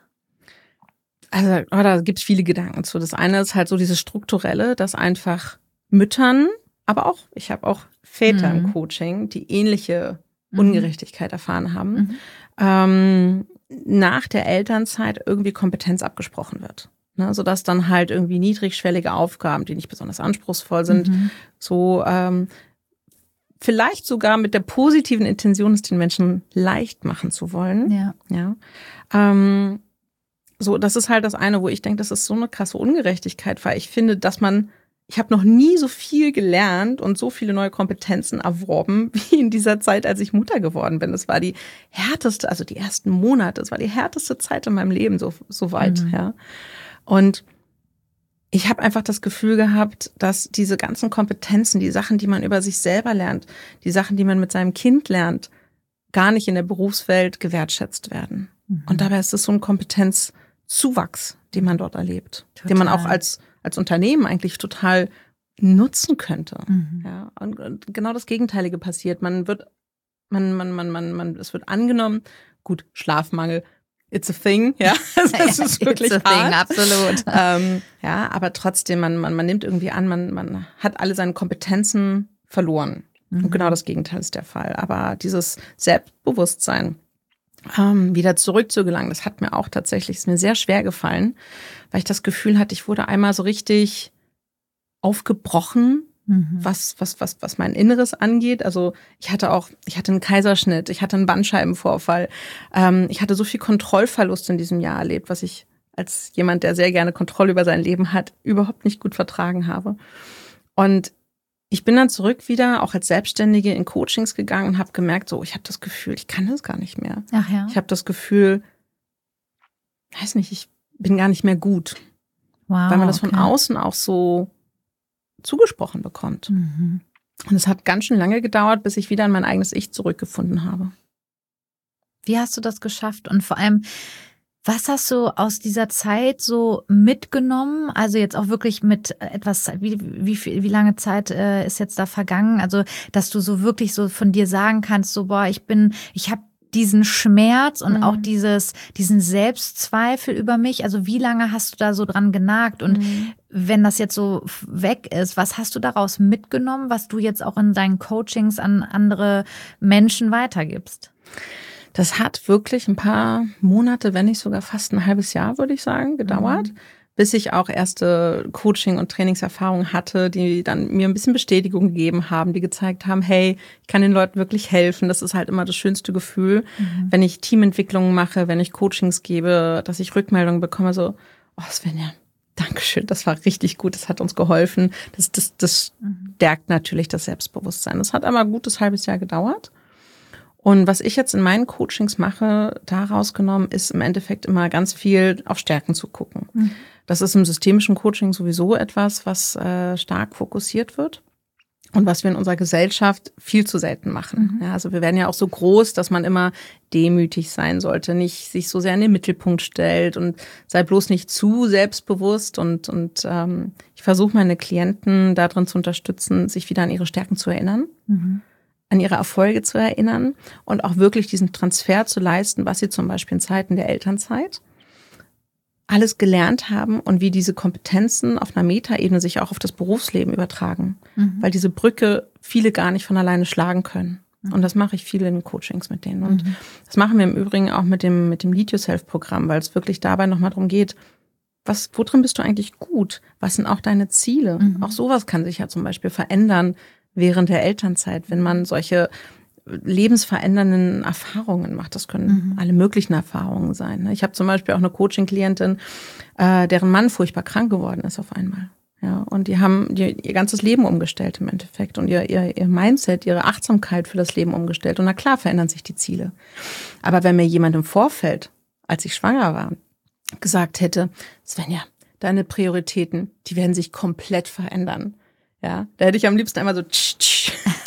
Also, oh, da gibt es viele Gedanken zu. Das eine ist halt so dieses Strukturelle, dass einfach Müttern, aber auch, ich habe auch Väter mhm. im Coaching, die ähnliche Ungerechtigkeit mhm. erfahren haben, mhm. ähm, nach der Elternzeit irgendwie Kompetenz abgesprochen wird. Ne, sodass dann halt irgendwie niedrigschwellige Aufgaben, die nicht besonders anspruchsvoll sind, mhm. so ähm, vielleicht sogar mit der positiven Intention, es den Menschen leicht machen zu wollen. Ja. Ja. Ähm, So, das ist halt das eine, wo ich denke, das ist so eine krasse Ungerechtigkeit, weil ich finde, dass man, ich habe noch nie so viel gelernt und so viele neue Kompetenzen erworben, wie in dieser Zeit, als ich Mutter geworden bin. Das war die härteste, also die ersten Monate, das war die härteste Zeit in meinem Leben, so, so weit, mhm. ja. Und ich habe einfach das Gefühl gehabt, dass diese ganzen Kompetenzen, die Sachen, die man über sich selber lernt, die Sachen, die man mit seinem Kind lernt, gar nicht in der Berufswelt gewertschätzt werden. Mhm. Und dabei ist es so ein Kompetenzzuwachs, den man dort erlebt, total. Den man auch als als Unternehmen eigentlich total nutzen könnte. Mhm. Ja, und, und genau das Gegenteilige passiert. Man wird Man, man, man, man, man, es wird angenommen. Gut, Schlafmangel, it's a thing, ja. Das ist wirklich it's a thing, hart. Absolut. Ähm, ja, aber trotzdem, man, man, man nimmt irgendwie an, man, man hat alle seine Kompetenzen verloren. Mhm. Und genau das Gegenteil ist der Fall. Aber dieses Selbstbewusstsein, ähm, wieder zurückzugelangen, das hat mir auch tatsächlich, ist mir sehr schwer gefallen, weil ich das Gefühl hatte, ich wurde einmal so richtig aufgebrochen, mhm. was, was, was, was mein Inneres angeht. Also ich hatte auch, ich hatte einen Kaiserschnitt, ich hatte einen Bandscheibenvorfall. Ähm, ich hatte so viel Kontrollverlust in diesem Jahr erlebt, was ich als jemand, der sehr gerne Kontrolle über sein Leben hat, überhaupt nicht gut vertragen habe. Und ich bin dann zurück wieder, auch als Selbstständige, in Coachings gegangen und habe gemerkt, so, ich habe das Gefühl, ich kann das gar nicht mehr. Ach ja. Ich habe das Gefühl, weiß nicht, ich bin gar nicht mehr gut. Wow, weil man das okay. von außen auch so zugesprochen bekommt. Mhm. Und es hat ganz schön lange gedauert, bis ich wieder an mein eigenes Ich zurückgefunden habe. Wie hast du das geschafft? Und vor allem, was hast du aus dieser Zeit so mitgenommen? Also jetzt auch wirklich mit etwas Zeit, wie, wie, wie lange Zeit äh, ist jetzt da vergangen? Also, dass du so wirklich so von dir sagen kannst, so, boah, ich bin, ich habe diesen Schmerz und mhm. auch dieses, diesen Selbstzweifel über mich. Also wie lange hast du da so dran genagt? Und mhm. wenn das jetzt so weg ist, was hast du daraus mitgenommen, was du jetzt auch in deinen Coachings an andere Menschen weitergibst? Das hat wirklich ein paar Monate, wenn nicht sogar fast ein halbes Jahr, würde ich sagen, gedauert, mhm. bis ich auch erste Coaching- und Trainingserfahrungen hatte, die dann mir ein bisschen Bestätigung gegeben haben, die gezeigt haben, hey, ich kann den Leuten wirklich helfen. Das ist halt immer das schönste Gefühl, mhm. wenn ich Teamentwicklungen mache, wenn ich Coachings gebe, dass ich Rückmeldungen bekomme, so, oh Svenja, Dankeschön, das war richtig gut, das hat uns geholfen. Das, das, das mhm. stärkt natürlich das Selbstbewusstsein. Das hat aber ein gutes halbes Jahr gedauert. Und was ich jetzt in meinen Coachings mache, daraus genommen, ist im Endeffekt immer ganz viel auf Stärken zu gucken. Mhm. Das ist im systemischen Coaching sowieso etwas, was äh, stark fokussiert wird und was wir in unserer Gesellschaft viel zu selten machen. Mhm. Ja, also wir werden ja auch so groß, dass man immer demütig sein sollte, nicht sich so sehr in den Mittelpunkt stellt und sei bloß nicht zu selbstbewusst. Und, und ähm, ich versuche meine Klienten darin zu unterstützen, sich wieder an ihre Stärken zu erinnern. Mhm. an ihre Erfolge zu erinnern und auch wirklich diesen Transfer zu leisten, was sie zum Beispiel in Zeiten der Elternzeit alles gelernt haben und wie diese Kompetenzen auf einer Metaebene sich auch auf das Berufsleben übertragen. Mhm. Weil diese Brücke viele gar nicht von alleine schlagen können. Mhm. Und das mache ich viel in den Coachings mit denen. Und mhm. das machen wir im Übrigen auch mit dem, mit dem Lead Yourself-Programm, weil es wirklich dabei nochmal darum geht, was, worin bist du eigentlich gut? Was sind auch deine Ziele? Mhm. Auch sowas kann sich ja zum Beispiel verändern während der Elternzeit, wenn man solche lebensverändernden Erfahrungen macht. Das können mhm. alle möglichen Erfahrungen sein. Ich habe zum Beispiel auch eine Coaching-Klientin, deren Mann furchtbar krank geworden ist auf einmal. Ja, und die haben die, ihr ganzes Leben umgestellt im Endeffekt und ihr, ihr, ihr Mindset, ihre Achtsamkeit für das Leben umgestellt. Und na klar verändern sich die Ziele. Aber wenn mir jemand im Vorfeld, als ich schwanger war, gesagt hätte, Svenja, deine Prioritäten, die werden sich komplett verändern. Ja, da hätte ich am liebsten einmal so tsch, tsch.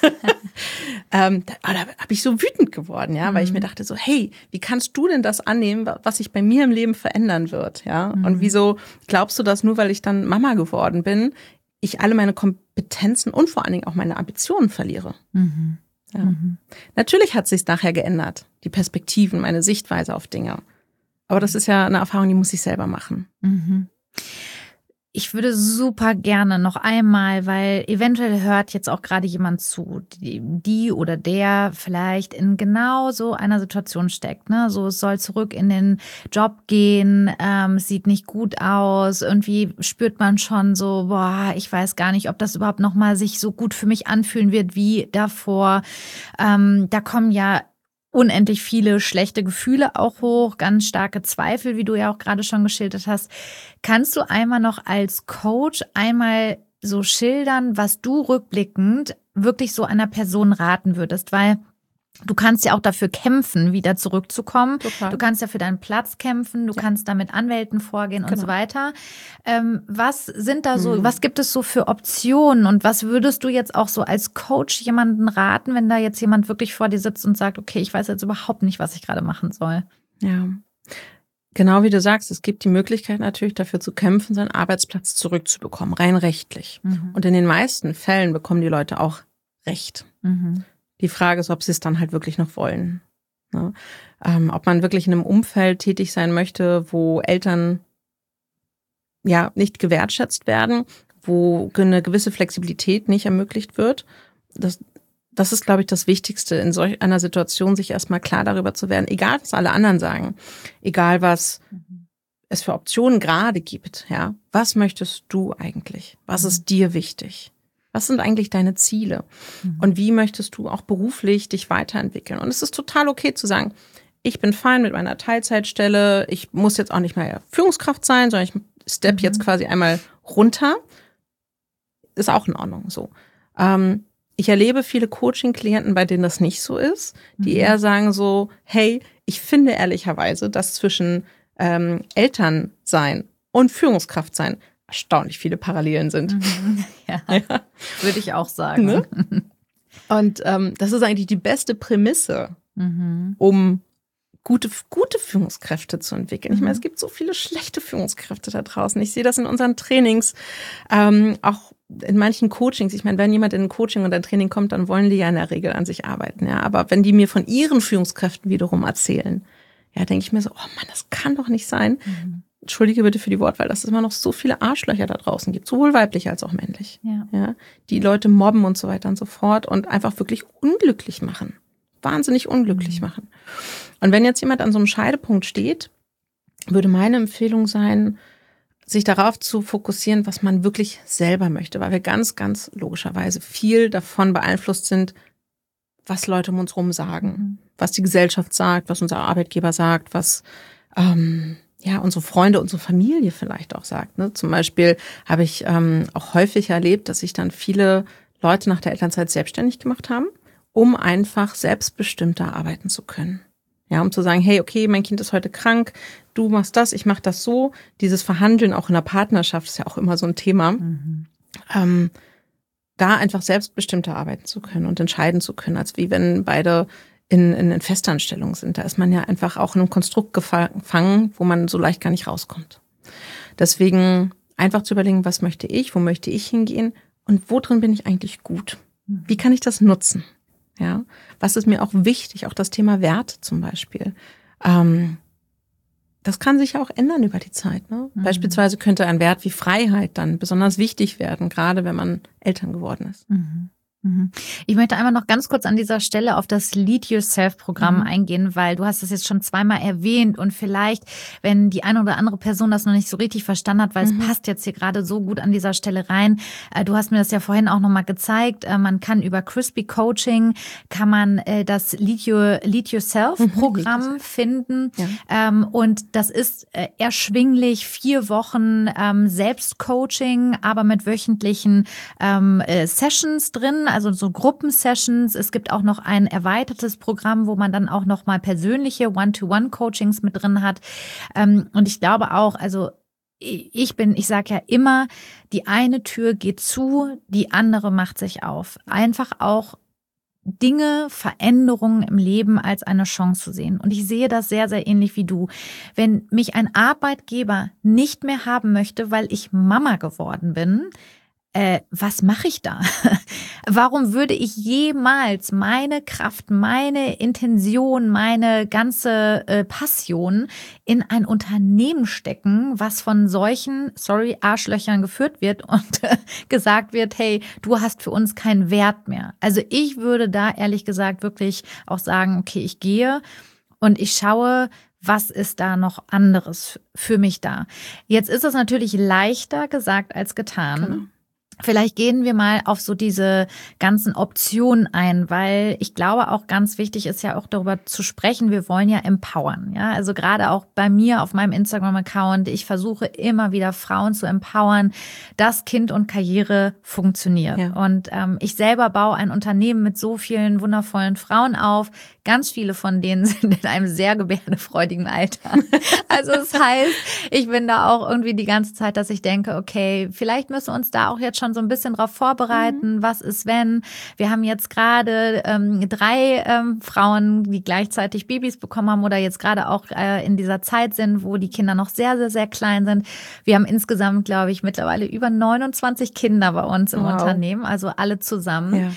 ähm, da, da habe ich so wütend geworden, ja, weil mhm. ich mir dachte so, hey, wie kannst du denn das annehmen, was sich bei mir im Leben verändern wird, ja? Mhm. Und wieso glaubst du das nur, weil ich dann Mama geworden bin, ich alle meine Kompetenzen und vor allen Dingen auch meine Ambitionen verliere? Mhm. Ja. Mhm. Natürlich hat sich's nachher geändert, die Perspektiven, meine Sichtweise auf Dinge. Aber das ist ja eine Erfahrung, die muss ich selber machen. Mhm. Ich würde super gerne noch einmal, weil eventuell hört jetzt auch gerade jemand zu, die, die oder der vielleicht in genau so einer Situation steckt. Ne? So, es soll zurück in den Job gehen, ähm, sieht nicht gut aus. Irgendwie spürt man schon so, boah, ich weiß gar nicht, ob das überhaupt nochmal sich so gut für mich anfühlen wird wie davor. Ähm, da kommen ja unendlich viele schlechte Gefühle auch hoch, ganz starke Zweifel, wie du ja auch gerade schon geschildert hast. Kannst du einmal noch als Coach einmal so schildern, was du rückblickend wirklich so einer Person raten würdest? Weil du kannst ja auch dafür kämpfen, wieder zurückzukommen. Total. Du kannst ja für deinen Platz kämpfen, du ja. kannst da mit Anwälten vorgehen genau. und so weiter. Ähm, was sind da so, mhm. was gibt es so für Optionen und was würdest du jetzt auch so als Coach jemanden raten, wenn da jetzt jemand wirklich vor dir sitzt und sagt, okay, ich weiß jetzt überhaupt nicht, was ich gerade machen soll? Ja, genau wie du sagst, es gibt die Möglichkeit natürlich dafür zu kämpfen, seinen Arbeitsplatz zurückzubekommen, rein rechtlich. Mhm. Und in den meisten Fällen bekommen die Leute auch Recht. Mhm. Die Frage ist, ob sie es dann halt wirklich noch wollen. Ne? Ähm, ob man wirklich in einem Umfeld tätig sein möchte, wo Eltern ja nicht gewertschätzt werden, wo eine gewisse Flexibilität nicht ermöglicht wird. Das, das ist, glaube ich, das Wichtigste in solch einer Situation, sich erstmal klar darüber zu werden, egal was alle anderen sagen, egal was mhm. es für Optionen gerade gibt. Ja, was möchtest du eigentlich? Was mhm. ist dir wichtig? Was sind eigentlich deine Ziele? Mhm. Und wie möchtest du auch beruflich dich weiterentwickeln? Und es ist total okay zu sagen, ich bin fein mit meiner Teilzeitstelle, ich muss jetzt auch nicht mehr Führungskraft sein, sondern ich step mhm. jetzt quasi einmal runter. Ist auch in Ordnung so. Ähm, ich erlebe viele Coaching-Klienten, bei denen das nicht so ist, die mhm. eher sagen so, hey, ich finde ehrlicherweise, dass zwischen ähm, Elternsein und Führungskraft sein erstaunlich viele Parallelen sind. Mhm. Ja, ja, würde ich auch sagen. Ne? Und ähm, das ist eigentlich die beste Prämisse, mhm. um gute, gute Führungskräfte zu entwickeln. Ich meine, es gibt so viele schlechte Führungskräfte da draußen. Ich sehe das in unseren Trainings, ähm, auch in manchen Coachings. Ich meine, wenn jemand in ein Coaching und ein Training kommt, dann wollen die ja in der Regel an sich arbeiten. Ja, aber wenn die mir von ihren Führungskräften wiederum erzählen, ja, denke ich mir so, oh Mann, das kann doch nicht sein. Mhm. Entschuldige bitte für die Wortwahl, dass es immer noch so viele Arschlöcher da draußen gibt, sowohl weiblich als auch männlich. Ja. Ja, die Leute mobben und so weiter und so fort und einfach wirklich unglücklich machen. Wahnsinnig unglücklich mhm. machen. Und wenn jetzt jemand an so einem Scheidepunkt steht, würde meine Empfehlung sein, sich darauf zu fokussieren, was man wirklich selber möchte, weil wir ganz, ganz logischerweise viel davon beeinflusst sind, was Leute um uns rum sagen, mhm. was die Gesellschaft sagt, was unser Arbeitgeber sagt, was ähm, ja unsere Freunde, unsere Familie vielleicht auch sagt. Ne? Zum Beispiel habe ich ähm, auch häufig erlebt, dass sich dann viele Leute nach der Elternzeit selbstständig gemacht haben, um einfach selbstbestimmter arbeiten zu können. Ja, um zu sagen, hey, okay, mein Kind ist heute krank, du machst das, ich mach das so. Dieses Verhandeln auch in der Partnerschaft ist ja auch immer so ein Thema. Mhm. Ähm, da einfach selbstbestimmter arbeiten zu können und entscheiden zu können, als wie wenn beide in, in, in Festanstellung sind. Da ist man ja einfach auch in einem Konstrukt gefangen, wo man so leicht gar nicht rauskommt. Deswegen einfach zu überlegen, was möchte ich, wo möchte ich hingehen und wo drin bin ich eigentlich gut? Wie kann ich das nutzen? Ja, was ist mir auch wichtig, auch das Thema Wert zum Beispiel. Ähm, das kann sich ja auch ändern über die Zeit. Ne? Mhm. Beispielsweise könnte ein Wert wie Freiheit dann besonders wichtig werden, gerade wenn man Eltern geworden ist. Mhm. Ich möchte einmal noch ganz kurz an dieser Stelle auf das Lead Yourself-Programm mhm. eingehen, weil du hast das jetzt schon zweimal erwähnt und vielleicht, wenn die eine oder andere Person das noch nicht so richtig verstanden hat, weil mhm. es passt jetzt hier gerade so gut an dieser Stelle rein. Du hast mir das ja vorhin auch nochmal gezeigt. Man kann über Crispy Coaching, kann man das Lead, Your, Lead Yourself-Programm mhm. finden. Ja. Und das ist erschwinglich, vier Wochen Selbstcoaching, aber mit wöchentlichen Sessions drin, also so Gruppensessions. Es gibt auch noch ein erweitertes Programm, wo man dann auch noch mal persönliche One-to-One-Coachings mit drin hat. Und ich glaube auch, also ich bin, ich sage ja immer, die eine Tür geht zu, die andere macht sich auf. Einfach auch Dinge, Veränderungen im Leben als eine Chance zu sehen. Und ich sehe das sehr, sehr ähnlich wie du. Wenn mich ein Arbeitgeber nicht mehr haben möchte, weil ich Mama geworden bin, Äh, was mache ich da? Warum würde ich jemals meine Kraft, meine Intention, meine ganze äh, Passion in ein Unternehmen stecken, was von solchen, sorry, Arschlöchern geführt wird und äh, gesagt wird, hey, du hast für uns keinen Wert mehr. Also ich würde da ehrlich gesagt wirklich auch sagen, okay, ich gehe und ich schaue, was ist da noch anderes für mich da? Jetzt ist es natürlich leichter gesagt als getan. Genau. Vielleicht gehen wir mal auf so diese ganzen Optionen ein, weil ich glaube auch ganz wichtig ist ja auch darüber zu sprechen, wir wollen ja empowern. Ja, also gerade auch bei mir auf meinem Instagram-Account, ich versuche immer wieder Frauen zu empowern, dass Kind und Karriere funktioniert. Ja. Und ähm, ich selber baue ein Unternehmen mit so vielen wundervollen Frauen auf. Ganz viele von denen sind in einem sehr gebärdefreudigen Alter. Also das heißt, ich bin da auch irgendwie die ganze Zeit, dass ich denke, okay, vielleicht müssen wir uns da auch jetzt schon so ein bisschen drauf vorbereiten. Mhm. Was ist, wenn? Wir haben jetzt gerade ähm, drei ähm, Frauen, die gleichzeitig Babys bekommen haben oder jetzt gerade auch äh, in dieser Zeit sind, wo die Kinder noch sehr, sehr, sehr klein sind. Wir haben insgesamt, glaube ich, mittlerweile über neunundzwanzig Kinder bei uns im wow. Unternehmen, also alle zusammen. Ja.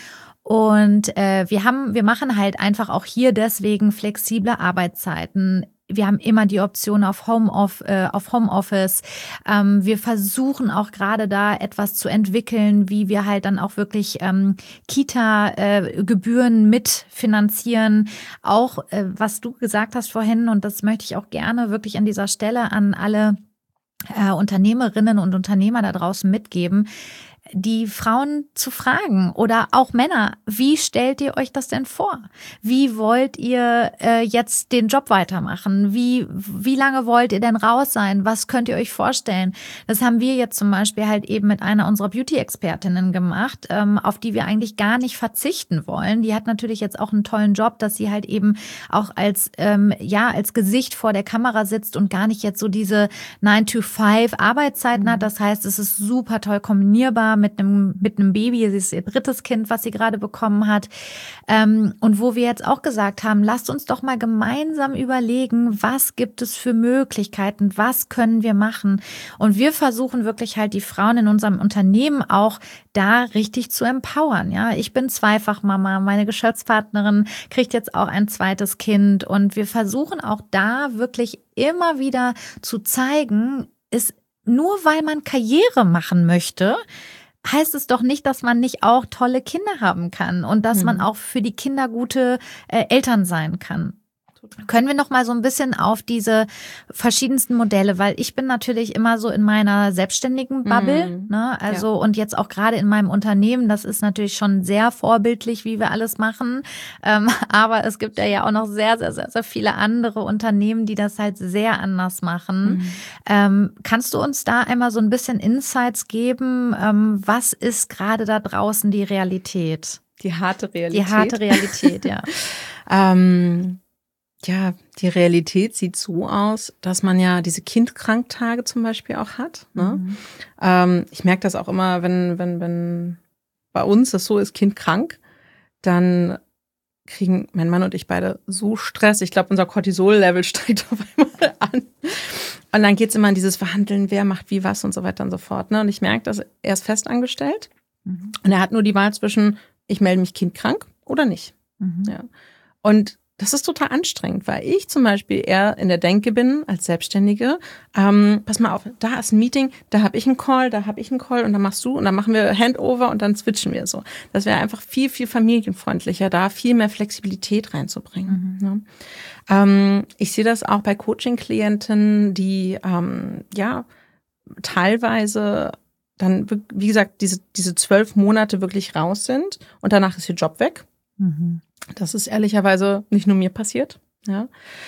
Und äh, wir haben, wir machen halt einfach auch hier deswegen flexible Arbeitszeiten. Wir haben immer die Option auf Homeoff, äh, auf Homeoffice. Ähm, wir versuchen auch gerade da etwas zu entwickeln, wie wir halt dann auch wirklich ähm, Kita-Gebühren äh, mitfinanzieren. Auch äh, was du gesagt hast vorhin, und das möchte ich auch gerne wirklich an dieser Stelle an alle äh, Unternehmerinnen und Unternehmer da draußen mitgeben, die Frauen zu fragen oder auch Männer, wie stellt ihr euch das denn vor? Wie wollt ihr äh, jetzt den Job weitermachen? Wie, wie lange wollt ihr denn raus sein? Was könnt ihr euch vorstellen? Das haben wir jetzt zum Beispiel halt eben mit einer unserer Beauty-Expertinnen gemacht, ähm, auf die wir eigentlich gar nicht verzichten wollen. Die hat natürlich jetzt auch einen tollen Job, dass sie halt eben auch als, ähm, ja, als Gesicht vor der Kamera sitzt und gar nicht jetzt so diese nine to five Arbeitszeiten mhm. hat. Das heißt, es ist super toll kombinierbar mit einem mit einem Baby. Sie ist ihr drittes Kind, was sie gerade bekommen hat. Ähm, und wo wir jetzt auch gesagt haben, lasst uns doch mal gemeinsam überlegen, was gibt es für Möglichkeiten, was können wir machen? Und wir versuchen wirklich halt die Frauen in unserem Unternehmen auch da richtig zu empowern. Ja, ich bin Zweifachmama, meine Geschäftspartnerin kriegt jetzt auch ein zweites Kind und wir versuchen auch da wirklich immer wieder zu zeigen, ist nur weil man Karriere machen möchte, heißt es doch nicht, dass man nicht auch tolle Kinder haben kann und dass mhm. man auch für die Kinder gute äh, Eltern sein kann. Können wir noch mal so ein bisschen auf diese verschiedensten Modelle, weil ich bin natürlich immer so in meiner selbstständigen Bubble, mm. ne? Also ja. Und jetzt auch gerade in meinem Unternehmen, das ist natürlich schon sehr vorbildlich, wie wir alles machen. Ähm, aber es gibt ja ja auch noch sehr, sehr, sehr, sehr viele andere Unternehmen, die das halt sehr anders machen. Mm. Ähm, kannst du uns da einmal so ein bisschen Insights geben? Ähm, was ist gerade da draußen die Realität? Die harte Realität. Die harte Realität, ja. ähm Ja, die Realität sieht so aus, dass man ja diese Kindkranktage zum Beispiel auch hat. Ne? Mhm. Ähm, ich merke das auch immer, wenn, wenn, wenn bei uns das so ist, Kind krank, dann kriegen mein Mann und ich beide so Stress. Ich glaube, unser Cortisol-Level steigt auf einmal an. Und dann geht's immer in dieses Verhandeln, wer macht wie was und so weiter und so fort. Ne? Und ich merke, dass er ist festangestellt mhm. und er hat nur die Wahl zwischen, ich melde mich kindkrank oder nicht. Mhm. Ja. Und das ist total anstrengend, weil ich zum Beispiel eher in der Denke bin als Selbstständige. Ähm, pass mal auf, da ist ein Meeting, da habe ich einen Call, da habe ich einen Call und dann machst du und dann machen wir Handover und dann switchen wir so. Das wäre einfach viel, viel familienfreundlicher, da viel mehr Flexibilität reinzubringen. Mhm. Ne? Ähm, ich sehe das auch bei Coaching-Klienten, die ähm, ja teilweise dann, wie gesagt, diese diese zwölf Monate wirklich raus sind und danach ist ihr Job weg. Mhm. Das ist ehrlicherweise nicht nur mir passiert. Ja.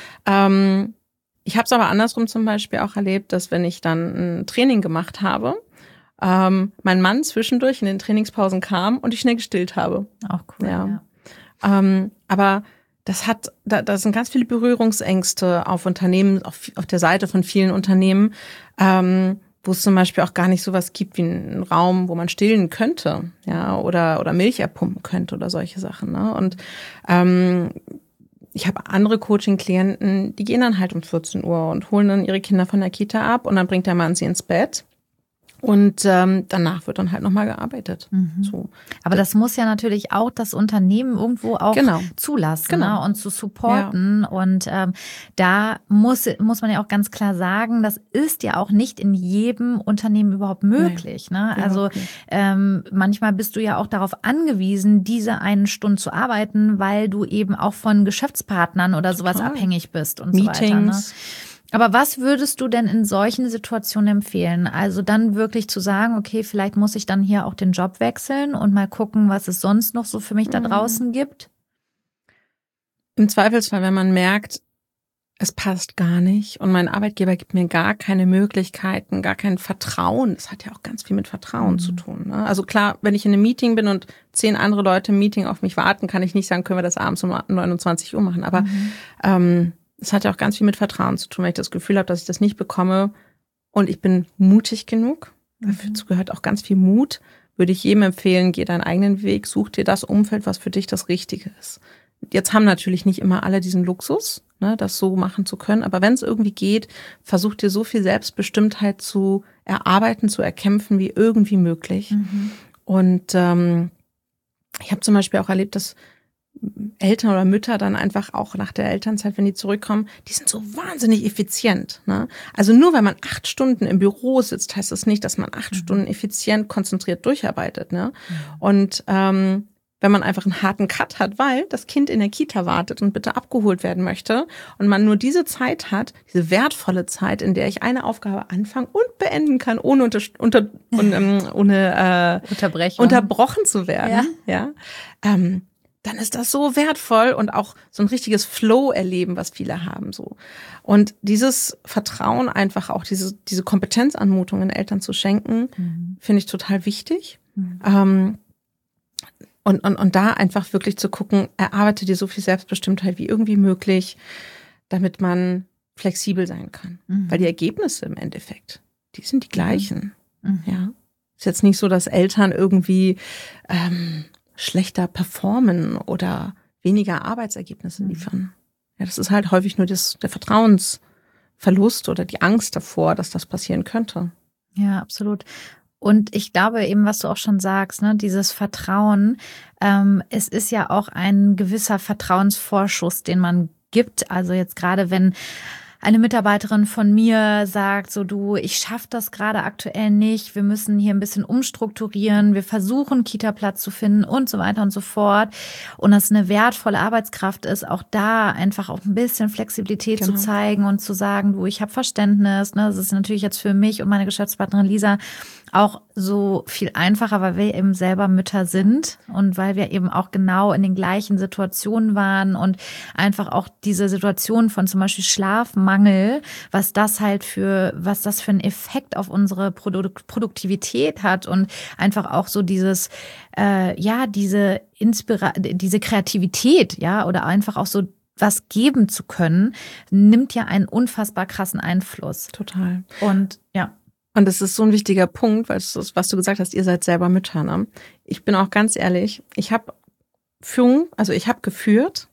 Ähm, ich habe es aber andersrum zum Beispiel auch erlebt, dass wenn ich dann ein Training gemacht habe, ähm, mein Mann zwischendurch in den Trainingspausen kam und ich schnell gestillt habe. Auch cool, ja. ja. Ähm, aber das hat, da, da sind ganz viele Berührungsängste auf Unternehmen, auf, auf der Seite von vielen Unternehmen, ähm, wo es zum Beispiel auch gar nicht sowas gibt wie einen Raum, wo man stillen könnte, ja, oder oder Milch abpumpen könnte oder solche Sachen. Ne? Und ähm, ich habe andere Coaching-Klienten, die gehen dann halt um vierzehn Uhr und holen dann ihre Kinder von der Kita ab und dann bringt der Mann sie ins Bett. Und ähm, danach wird dann halt nochmal gearbeitet. Mhm. So. Aber das muss ja natürlich auch das Unternehmen irgendwo auch genau. zulassen genau. ne? und zu supporten. Ja. Und ähm, da muss muss man ja auch ganz klar sagen, das ist ja auch nicht in jedem Unternehmen überhaupt möglich. Nee. Ne? Also ähm, manchmal bist du ja auch darauf angewiesen, diese einen Stunde zu arbeiten, weil du eben auch von Geschäftspartnern oder sowas Total. abhängig bist und Meetings. so weiter. Ne? Aber was würdest du denn in solchen Situationen empfehlen? Also dann wirklich zu sagen, okay, vielleicht muss ich dann hier auch den Job wechseln und mal gucken, was es sonst noch so für mich da draußen gibt? Im Zweifelsfall, wenn man merkt, es passt gar nicht und mein Arbeitgeber gibt mir gar keine Möglichkeiten, gar kein Vertrauen. Das hat ja auch ganz viel mit Vertrauen mhm. zu tun. Ne? Also klar, wenn ich in einem Meeting bin und zehn andere Leute im Meeting auf mich warten, kann ich nicht sagen, können wir das abends um neunundzwanzig Uhr machen. Aber mhm. ähm, es hat ja auch ganz viel mit Vertrauen zu tun, wenn ich das Gefühl habe, dass ich das nicht bekomme und ich bin mutig genug. Mhm. Dazu gehört auch ganz viel Mut. Würde ich jedem empfehlen, geh deinen eigenen Weg, such dir das Umfeld, was für dich das Richtige ist. Jetzt haben natürlich nicht immer alle diesen Luxus, ne, das so machen zu können. Aber wenn es irgendwie geht, versuch dir so viel Selbstbestimmtheit zu erarbeiten, zu erkämpfen, wie irgendwie möglich. Mhm. Und ähm, ich habe zum Beispiel auch erlebt, dass Eltern oder Mütter dann einfach auch nach der Elternzeit, wenn die zurückkommen, die sind so wahnsinnig effizient. Ne? Also nur wenn man acht Stunden im Büro sitzt, heißt das nicht, dass man acht mhm. Stunden effizient, konzentriert durcharbeitet. Ne? Mhm. Und ähm, wenn man einfach einen harten Cut hat, weil das Kind in der Kita wartet und bitte abgeholt werden möchte und man nur diese Zeit hat, diese wertvolle Zeit, in der ich eine Aufgabe anfangen und beenden kann, ohne unter, unter und, ähm, ohne äh, Unterbrechung. unterbrochen zu werden, ja, ja ähm, dann ist das so wertvoll und auch so ein richtiges Flow-Erleben, was viele haben, so. Und dieses Vertrauen einfach auch, diese, diese Kompetenzanmutungen Eltern zu schenken, mhm. finde ich total wichtig. Mhm. Ähm, und, und, und da einfach wirklich zu gucken, erarbeite dir so viel Selbstbestimmtheit wie irgendwie möglich, damit man flexibel sein kann. Mhm. Weil die Ergebnisse im Endeffekt, die sind die gleichen. Mhm. Ja. Ist jetzt nicht so, dass Eltern irgendwie, ähm, schlechter performen oder weniger Arbeitsergebnisse liefern. Ja, das ist halt häufig nur das, der Vertrauensverlust oder die Angst davor, dass das passieren könnte. Ja, absolut. Und ich glaube eben, was du auch schon sagst, ne, dieses Vertrauen, ähm, es ist ja auch ein gewisser Vertrauensvorschuss, den man gibt. Also jetzt gerade, wenn eine Mitarbeiterin von mir sagt, so du, ich schaffe das gerade aktuell nicht, wir müssen hier ein bisschen umstrukturieren, wir versuchen Kita-Platz zu finden und so weiter und so fort. Und das eine wertvolle Arbeitskraft ist, auch da einfach auch ein bisschen Flexibilität genau. zu zeigen und zu sagen, du, ich habe Verständnis. Ne? Das ist natürlich jetzt für mich und meine Geschäftspartnerin Lisa auch so viel einfacher, weil wir eben selber Mütter sind und weil wir eben auch genau in den gleichen Situationen waren und einfach auch diese Situation von zum Beispiel Schlafmangel, was das halt für, was das für einen Effekt auf unsere Produ- Produktivität hat und einfach auch so dieses, äh, ja, diese Inspira- diese Kreativität, ja, oder einfach auch so was geben zu können, nimmt ja einen unfassbar krassen Einfluss. Total. Und ja. Und das ist so ein wichtiger Punkt, weil es ist, was du gesagt hast, ihr seid selber Mütter. Ne? Ich bin auch ganz ehrlich, ich habe Führung, also ich habe geführt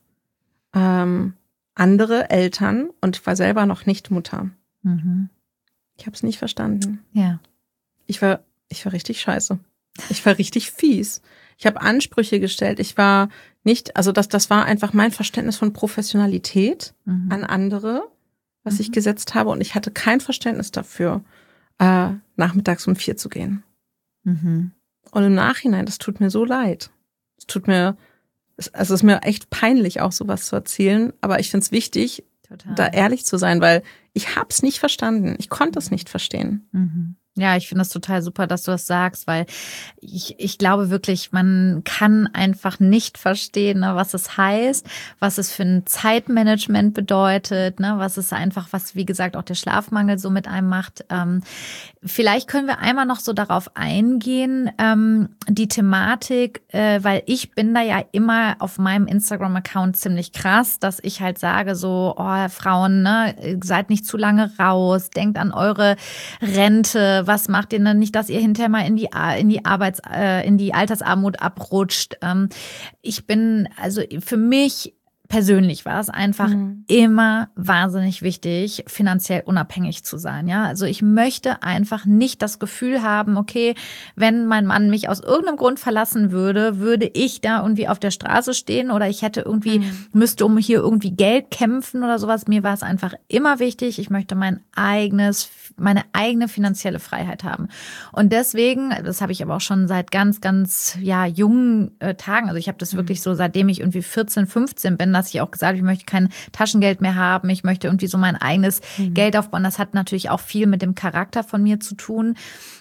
ähm, andere Eltern und war selber noch nicht Mutter. Mhm. Ich habe es nicht verstanden. Ja. Ich war, ich war richtig scheiße. Ich war richtig fies. Ich habe Ansprüche gestellt. Ich war nicht, also das, das war einfach mein Verständnis von Professionalität mhm. an andere, was mhm. ich gesetzt habe. Und ich hatte kein Verständnis dafür, Äh, nachmittags um vier zu gehen. Mhm. Und im Nachhinein, das tut mir so leid. Es tut mir, es, also es ist mir echt peinlich, auch sowas zu erzählen, aber ich finde es wichtig, Total. da ehrlich zu sein, weil ich hab's nicht verstanden. Ich konnte es nicht verstehen. Mhm. Ja, ich finde das total super, dass du das sagst, weil ich, ich glaube wirklich, man kann einfach nicht verstehen, ne, was es heißt, was es für ein Zeitmanagement bedeutet, ne, was es einfach, was wie gesagt auch der Schlafmangel so mit einem macht. Ähm, vielleicht können wir einmal noch so darauf eingehen, ähm, die Thematik, äh, weil ich bin da ja immer auf meinem Instagram-Account ziemlich krass, dass ich halt sage so, oh Frauen, ne, seid nicht zu lange raus, denkt an eure Rente. Was macht ihr denn nicht, dass ihr hinterher mal in die in die Arbeits äh, in die Altersarmut abrutscht? Ähm, ich bin also für mich persönlich war es einfach mhm. immer wahnsinnig wichtig, finanziell unabhängig zu sein. Ja, also ich möchte einfach nicht das Gefühl haben, okay, wenn mein Mann mich aus irgendeinem Grund verlassen würde, würde ich da irgendwie auf der Straße stehen oder ich hätte irgendwie, mhm. müsste um hier irgendwie Geld kämpfen oder sowas. Mir war es einfach immer wichtig, ich möchte mein eigenes, meine eigene finanzielle Freiheit haben. Und deswegen, das habe ich aber auch schon seit ganz, ganz ja jungen äh, Tagen, also ich habe das mhm. wirklich so, seitdem ich irgendwie vierzehn, fünfzehn bin, dass ich auch gesagt habe, ich möchte kein Taschengeld mehr haben, ich möchte irgendwie so mein eigenes mhm. Geld aufbauen. Das hat natürlich auch viel mit dem Charakter von mir zu tun.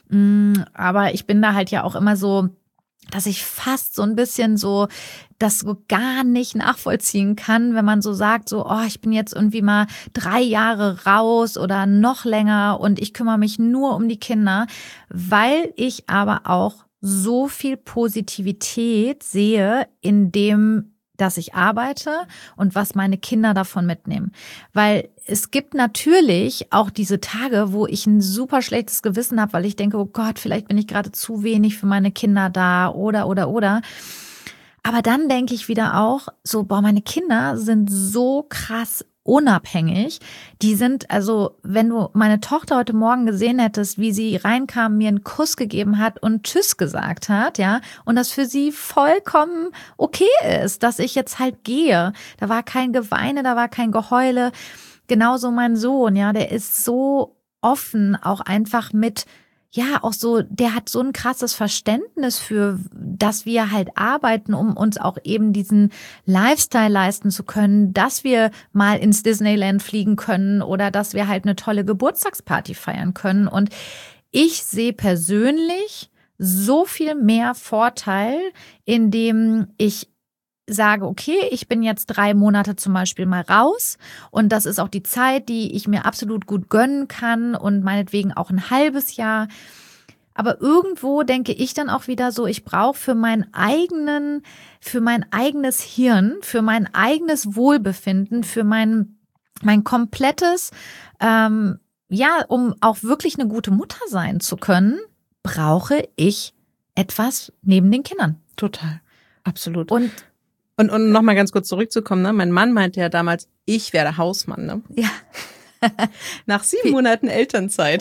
Aber ich bin da halt ja auch immer so, dass ich fast so ein bisschen so das so gar nicht nachvollziehen kann, wenn man so sagt, so, oh, ich bin jetzt irgendwie mal drei Jahre raus oder noch länger und ich kümmere mich nur um die Kinder, weil ich aber auch so viel Positivität sehe in dem, dass ich arbeite und was meine Kinder davon mitnehmen. Weil es gibt natürlich auch diese Tage, wo ich ein super schlechtes Gewissen habe, weil ich denke, oh Gott, vielleicht bin ich gerade zu wenig für meine Kinder da oder, oder, oder. Aber dann denke ich wieder auch so, boah, meine Kinder sind so krass unabhängig. Die sind, also wenn du meine Tochter heute Morgen gesehen hättest, wie sie reinkam, mir einen Kuss gegeben hat und Tschüss gesagt hat, ja, und das für sie vollkommen okay ist, dass ich jetzt halt gehe. Da war kein Geweine, da war kein Geheule. Genauso mein Sohn, ja, der ist so offen, auch einfach mit, ja, auch so, der hat so ein krasses Verständnis für, dass wir halt arbeiten, um uns auch eben diesen Lifestyle leisten zu können, dass wir mal ins Disneyland fliegen können oder dass wir halt eine tolle Geburtstagsparty feiern können. Und ich sehe persönlich so viel mehr Vorteil, indem ich sage, okay, ich bin jetzt drei Monate zum Beispiel mal raus und das ist auch die Zeit, die ich mir absolut gut gönnen kann und meinetwegen auch ein halbes Jahr. Aber irgendwo denke ich dann auch wieder so, ich brauche für meinen eigenen, für mein eigenes Hirn, für mein eigenes Wohlbefinden, für mein, mein komplettes, ähm, ja, um auch wirklich eine gute Mutter sein zu können, brauche ich etwas neben den Kindern. Total, absolut. Und Und, und nochmal ganz kurz zurückzukommen, ne? Mein Mann meinte ja damals, ich werde Hausmann, ne? Ja. Nach sieben Monaten Elternzeit.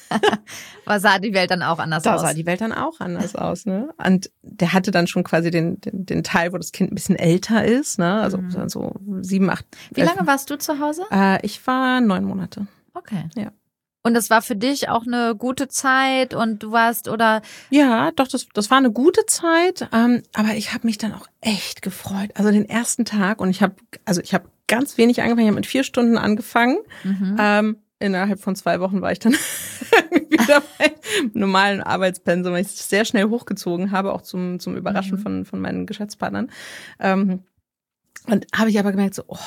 Was sah die Welt dann auch anders da aus? Da sah die Welt dann auch anders aus, ne? Und der hatte dann schon quasi den, den, den Teil, wo das Kind ein bisschen älter ist, ne? Also mhm. so sieben, acht. Wie elf. Lange warst du zu Hause? Äh, ich war neun Monate. Okay. Ja. Und das war für dich auch eine gute Zeit und du warst, oder? Ja, doch, das, das war eine gute Zeit, ähm, aber ich habe mich dann auch echt gefreut. Also den ersten Tag und ich habe, also ich habe ganz wenig angefangen, ich habe mit vier Stunden angefangen. Mhm. Ähm, innerhalb von zwei Wochen war ich dann wieder bei normalen Arbeitspensum, weil ich es sehr schnell hochgezogen habe, auch zum, zum Überraschen mhm. von, von meinen Geschäftspartnern. Ähm, und habe ich aber gemerkt, so, oh,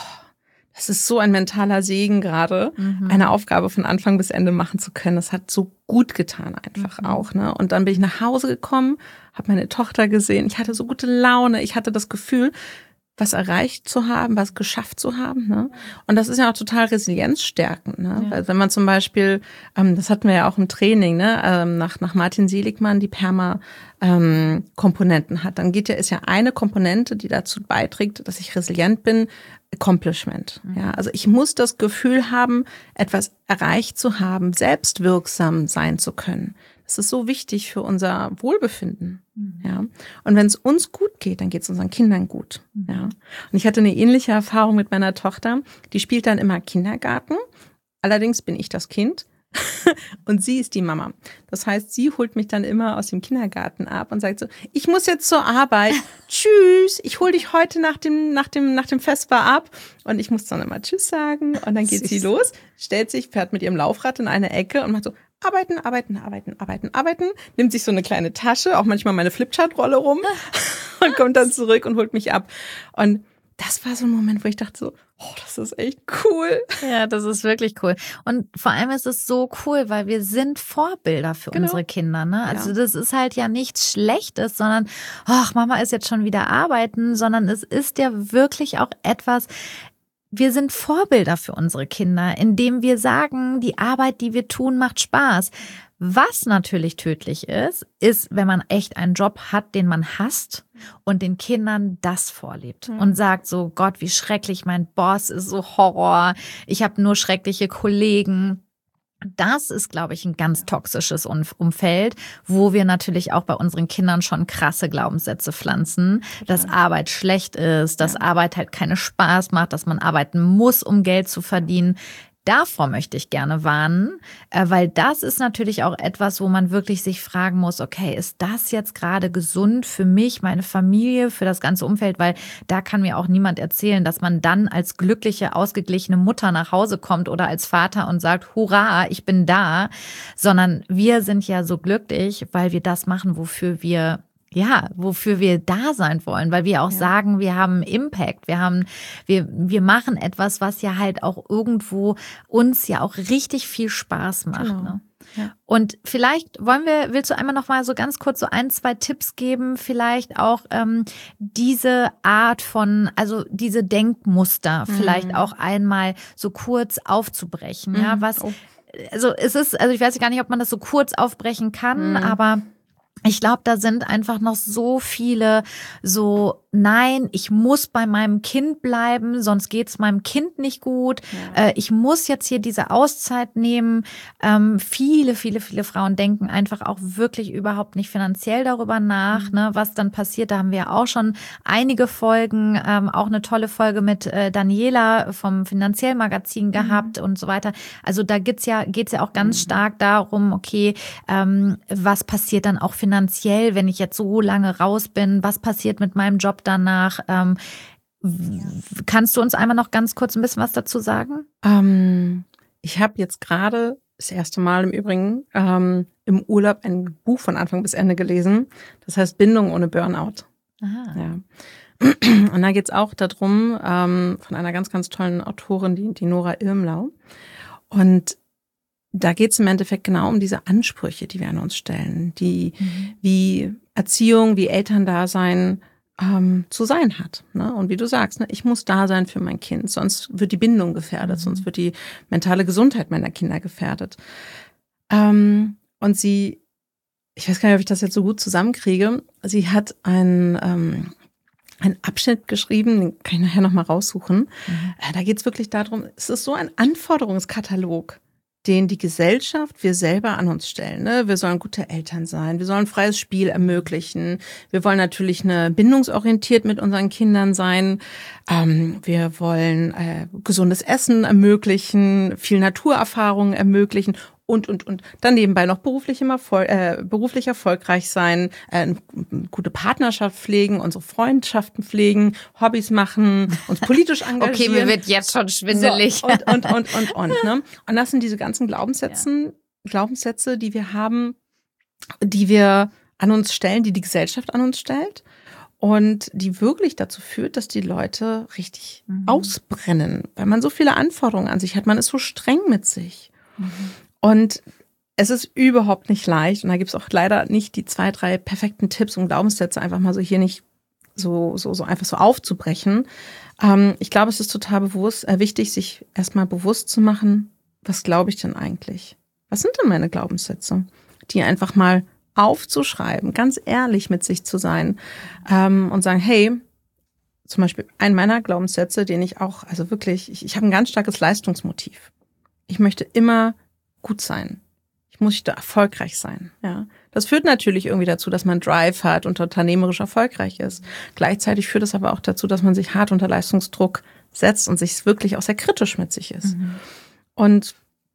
es ist so ein mentaler Segen gerade, mhm. eine Aufgabe von Anfang bis Ende machen zu können. Das hat so gut getan einfach mhm. auch, ne? Und dann bin ich nach Hause gekommen, habe meine Tochter gesehen. Ich hatte so gute Laune. Ich hatte das Gefühl, was erreicht zu haben, was geschafft zu haben, ne? Und das ist ja auch total resilienzstärkend, ne? Ja. Weil wenn man zum Beispiel, ähm, das hatten wir ja auch im Training, ne? Ähm, nach nach Martin Seligmann die Perma ähm, Komponenten hat, dann geht ja ist ja eine Komponente, die dazu beiträgt, dass ich resilient bin. Accomplishment. Ja, also ich muss das Gefühl haben, etwas erreicht zu haben, selbstwirksam sein zu können. Das ist so wichtig für unser Wohlbefinden. Mhm. Ja, und wenn es uns gut geht, dann geht es unseren Kindern gut. Mhm. Ja, und ich hatte eine ähnliche Erfahrung mit meiner Tochter. Die spielt dann immer Kindergarten. Allerdings bin ich das Kind. Und sie ist die Mama. Das heißt, sie holt mich dann immer aus dem Kindergarten ab und sagt so, ich muss jetzt zur Arbeit. Tschüss, ich hole dich heute nach dem, nach dem, nach dem Vesper ab. Und ich muss dann immer Tschüss sagen. Und dann geht Süß. Sie los, stellt sich, fährt mit ihrem Laufrad in eine Ecke und macht so, arbeiten, arbeiten, arbeiten, arbeiten, arbeiten. Nimmt sich so eine kleine Tasche, auch manchmal meine Flipchart-Rolle rum und kommt dann zurück und holt mich ab. Und das war so ein Moment, wo ich dachte so, oh, das ist echt cool. Ja, das ist wirklich cool. Und vor allem ist es so cool, weil wir sind Vorbilder für genau. unsere Kinder, ne? Also ja. das ist halt ja nichts Schlechtes, sondern, ach, Mama ist jetzt schon wieder arbeiten, sondern es ist ja wirklich auch etwas, wir sind Vorbilder für unsere Kinder, indem wir sagen, die Arbeit, die wir tun, macht Spaß. Was natürlich tödlich ist, ist, wenn man echt einen Job hat, den man hasst und den Kindern das vorlebt ja. und sagt so, Gott, wie schrecklich, mein Boss ist so Horror, ich habe nur schreckliche Kollegen. Das ist, glaube ich, ein ganz toxisches Umfeld, wo wir natürlich auch bei unseren Kindern schon krasse Glaubenssätze pflanzen, dass Arbeit schlecht ist, dass ja. Arbeit halt keinen Spaß macht, dass man arbeiten muss, um Geld zu verdienen. Davor möchte ich gerne warnen, weil das ist natürlich auch etwas, wo man wirklich sich fragen muss, okay, ist das jetzt gerade gesund für mich, meine Familie, für das ganze Umfeld? Weil da kann mir auch niemand erzählen, dass man dann als glückliche, ausgeglichene Mutter nach Hause kommt oder als Vater und sagt, hurra, ich bin da, sondern wir sind ja so glücklich, weil wir das machen, wofür wir Ja, wofür wir da sein wollen, weil wir auch ja. sagen, wir haben Impact, wir haben, wir, wir machen etwas, was ja halt auch irgendwo uns ja auch richtig viel Spaß macht. Genau. Ne? Ja. Und vielleicht wollen wir, willst du einmal noch mal so ganz kurz so ein, zwei Tipps geben, vielleicht auch ähm, diese Art von, also diese Denkmuster mhm. vielleicht auch einmal so kurz aufzubrechen, mhm. ja, was, also es ist, also ich weiß gar nicht, ob man das so kurz aufbrechen kann, mhm. aber Ich glaube, da sind einfach noch so viele so, nein, ich muss bei meinem Kind bleiben, sonst geht's meinem Kind nicht gut. Ja. Äh, ich muss jetzt hier diese Auszeit nehmen. Ähm, viele, viele, viele Frauen denken einfach auch wirklich überhaupt nicht finanziell darüber nach, mhm. ne, was dann passiert. Da haben wir auch schon einige Folgen, ähm, auch eine tolle Folge mit äh, Daniela vom Finanziell-Magazin gehabt mhm. und so weiter. Also da geht's ja, geht's ja auch ganz mhm. stark darum, okay, ähm, was passiert dann auch finanziell? Finanziell, wenn ich jetzt so lange raus bin, was passiert mit meinem Job danach? Ähm, kannst du uns einmal noch ganz kurz ein bisschen was dazu sagen? Ähm, ich habe jetzt gerade das erste Mal im Übrigen ähm, im Urlaub ein Buch von Anfang bis Ende gelesen. Das heißt Bindung ohne Burnout. Aha. Ja. Und da geht es auch darum, ähm, von einer ganz, ganz tollen Autorin, die, die Nora Irmlau. Und da geht es im Endeffekt genau um diese Ansprüche, die wir an uns stellen, die mhm. wie Erziehung, wie Elterndasein ähm, zu sein hat. Ne? Und wie du sagst, ne, ich muss da sein für mein Kind, sonst wird die Bindung gefährdet, mhm. sonst wird die mentale Gesundheit meiner Kinder gefährdet. Ähm, und sie, ich weiß gar nicht, ob ich das jetzt so gut zusammenkriege, sie hat ein ähm, einen Abschnitt geschrieben, den kann ich nachher nochmal raussuchen. Mhm. Äh, da geht es wirklich darum, es ist so ein Anforderungskatalog, den die Gesellschaft, wir selber an uns stellen. Ne? Wir sollen gute Eltern sein, wir sollen freies Spiel ermöglichen, wir wollen natürlich eine bindungsorientiert mit unseren Kindern sein, ähm, wir wollen äh, gesundes Essen ermöglichen, viel Naturerfahrungen ermöglichen und, und, und dann nebenbei noch beruflich immer voll, äh, beruflich erfolgreich sein, äh, eine gute Partnerschaft pflegen, unsere Freundschaften pflegen, Hobbys machen, uns politisch engagieren. Okay, mir wird jetzt schon schwindelig. So, und, und, und, und, und, ne? Und das sind diese ganzen Glaubenssätze, ja. Glaubenssätze, die wir haben, die wir an uns stellen, die die Gesellschaft an uns stellt. Und die wirklich dazu führt, dass die Leute richtig mhm. ausbrennen, weil man so viele Anforderungen an sich hat. Man ist so streng mit sich. Mhm. Und es ist überhaupt nicht leicht. Und da gibt es auch leider nicht die zwei, drei perfekten Tipps und Glaubenssätze, einfach mal so hier nicht so so so einfach so aufzubrechen. Ähm, ich glaube, es ist total bewusst, äh, wichtig, sich erstmal bewusst zu machen, was glaube ich denn eigentlich? Was sind denn meine Glaubenssätze? Die einfach mal aufzuschreiben, ganz ehrlich mit sich zu sein ähm, und sagen, hey, zum Beispiel ein meiner Glaubenssätze, den ich auch, also wirklich, ich, ich habe ein ganz starkes Leistungsmotiv. Ich möchte immer gut sein. Ich möchte erfolgreich sein. Ja, das führt natürlich irgendwie dazu, dass man Drive hat und unternehmerisch erfolgreich ist. Gleichzeitig führt es aber auch dazu, dass man sich hart unter Leistungsdruck setzt und sich wirklich auch sehr kritisch mit sich ist. Mhm. Und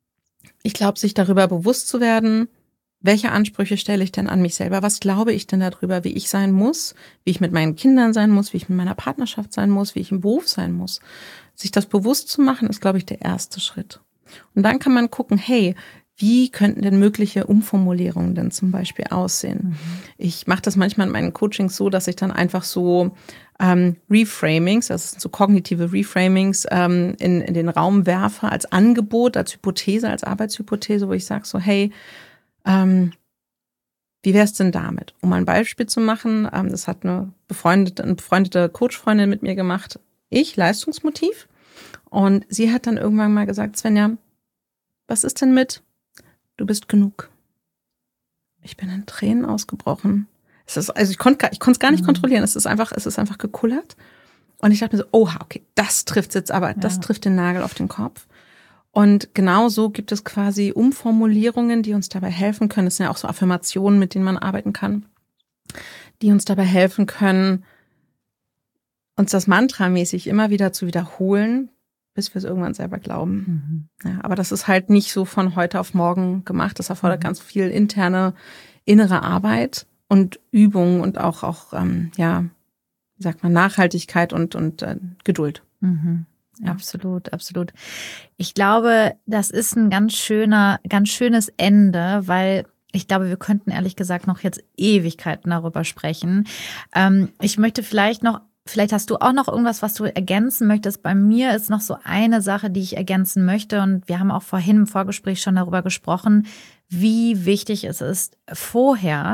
ich glaube, sich darüber bewusst zu werden, welche Ansprüche stelle ich denn an mich selber? Was glaube ich denn darüber, wie ich sein muss, wie ich mit meinen Kindern sein muss, wie ich mit meiner Partnerschaft sein muss, wie ich im Beruf sein muss? Sich das bewusst zu machen, ist, glaube ich, der erste Schritt. Und dann kann man gucken, hey, wie könnten denn mögliche Umformulierungen denn zum Beispiel aussehen? Mhm. Ich mache das manchmal in meinen Coachings so, dass ich dann einfach so ähm, Reframings, das sind so kognitive Reframings, ähm, in, in den Raum werfe als Angebot, als Hypothese, als Arbeitshypothese, wo ich sage so, hey, ähm, wie wär's denn damit? Um ein Beispiel zu machen, ähm, das hat eine befreundete, eine befreundete Coachfreundin mit mir gemacht, ich, Leistungsmotiv. Und sie hat dann irgendwann mal gesagt, Svenja, was ist denn mit, du bist genug? Ich bin in Tränen ausgebrochen. Es ist, also ich konnte ich konnte es gar nicht mhm. kontrollieren. Es ist einfach, es ist einfach gekullert. Und ich dachte mir so, oha, okay, das trifft jetzt aber, ja. das trifft den Nagel auf den Kopf. Und genau so gibt es quasi Umformulierungen, die uns dabei helfen können. Es sind ja auch so Affirmationen, mit denen man arbeiten kann, die uns dabei helfen können, uns das mantramäßig immer wieder zu wiederholen, bis wir es irgendwann selber glauben. Mhm. Ja, aber das ist halt nicht so von heute auf morgen gemacht. Das erfordert mhm. ganz viel interne, innere Arbeit und Übung und auch, auch ähm, ja, wie sagt man, Nachhaltigkeit und, und äh, Geduld. Mhm. Ja. Absolut, absolut. Ich glaube, das ist ein ganz schöner, ganz schönes Ende, weil ich glaube, wir könnten ehrlich gesagt noch jetzt Ewigkeiten darüber sprechen. Ähm, ich möchte vielleicht noch Vielleicht hast du auch noch irgendwas, was du ergänzen möchtest. Bei mir ist noch so eine Sache, die ich ergänzen möchte. Und wir haben auch vorhin im Vorgespräch schon darüber gesprochen, wie wichtig es ist, vorher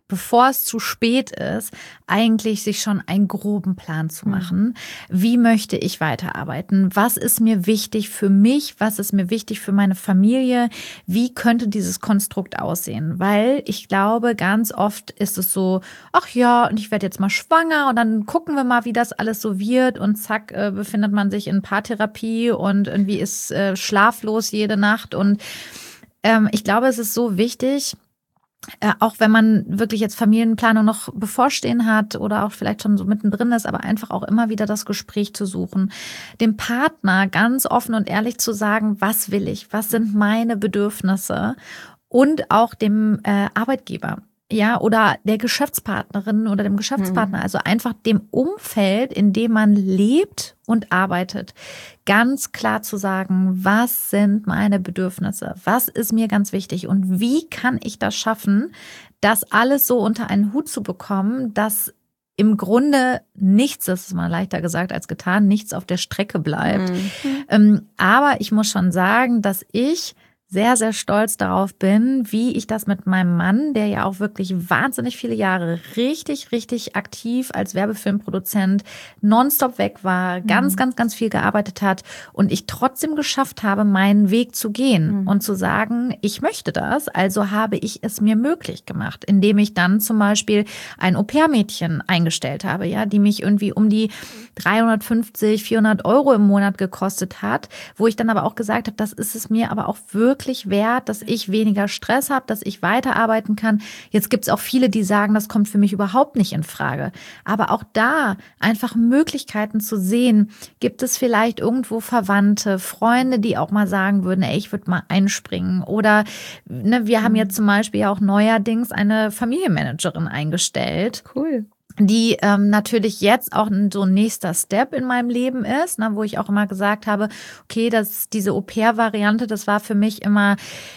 bevor es zu spät ist, eigentlich sich schon einen groben Plan zu machen. Wie möchte ich weiterarbeiten? Was ist mir wichtig für mich? Was ist mir wichtig für meine Familie? Wie könnte dieses Konstrukt aussehen? Weil ich glaube, ganz oft ist es so, ach ja, und ich werde jetzt mal schwanger und dann gucken wir mal, wie das alles so wird und zack, äh, befindet man sich in Paartherapie und irgendwie ist äh, schlaflos jede Nacht. Und ähm, ich glaube, es ist so wichtig, Äh, auch wenn man wirklich jetzt Familienplanung noch bevorstehen hat oder auch vielleicht schon so mittendrin ist, aber einfach auch immer wieder das Gespräch zu suchen, dem Partner ganz offen und ehrlich zu sagen, was will ich, was sind meine Bedürfnisse und auch dem äh, Arbeitgeber. Ja, oder der Geschäftspartnerin oder dem Geschäftspartner, also einfach dem Umfeld, in dem man lebt und arbeitet, ganz klar zu sagen, was sind meine Bedürfnisse, was ist mir ganz wichtig und wie kann ich das schaffen, das alles so unter einen Hut zu bekommen, dass im Grunde nichts, das ist mal leichter gesagt als getan, nichts auf der Strecke bleibt. Mhm. Ähm, aber ich muss schon sagen, dass ich sehr, sehr stolz darauf bin, wie ich das mit meinem Mann, der ja auch wirklich wahnsinnig viele Jahre richtig, richtig aktiv als Werbefilmproduzent nonstop weg war, ganz, mhm. ganz, ganz viel gearbeitet hat und ich trotzdem geschafft habe, meinen Weg zu gehen mhm. und zu sagen, ich möchte das, also habe ich es mir möglich gemacht, indem ich dann zum Beispiel ein Au-pair-Mädchen eingestellt habe, ja, die mich irgendwie um die dreihundertfünfzig, vierhundert Euro im Monat gekostet hat, wo ich dann aber auch gesagt habe, das ist es mir aber auch wirklich wirklich wert, dass ich weniger Stress habe, dass ich weiterarbeiten kann. Jetzt gibt es auch viele, die sagen, das kommt für mich überhaupt nicht in Frage. Aber auch da einfach Möglichkeiten zu sehen, gibt es vielleicht irgendwo Verwandte, Freunde, die auch mal sagen würden, ey, ich würde mal einspringen. Oder ne, wir haben jetzt zum Beispiel auch neuerdings eine Familienmanagerin eingestellt. Cool. Die ähm, natürlich jetzt auch so ein nächster Step in meinem Leben ist, ne, wo ich auch immer gesagt habe, okay, das diese Au-pair-Variante, das war für mich immer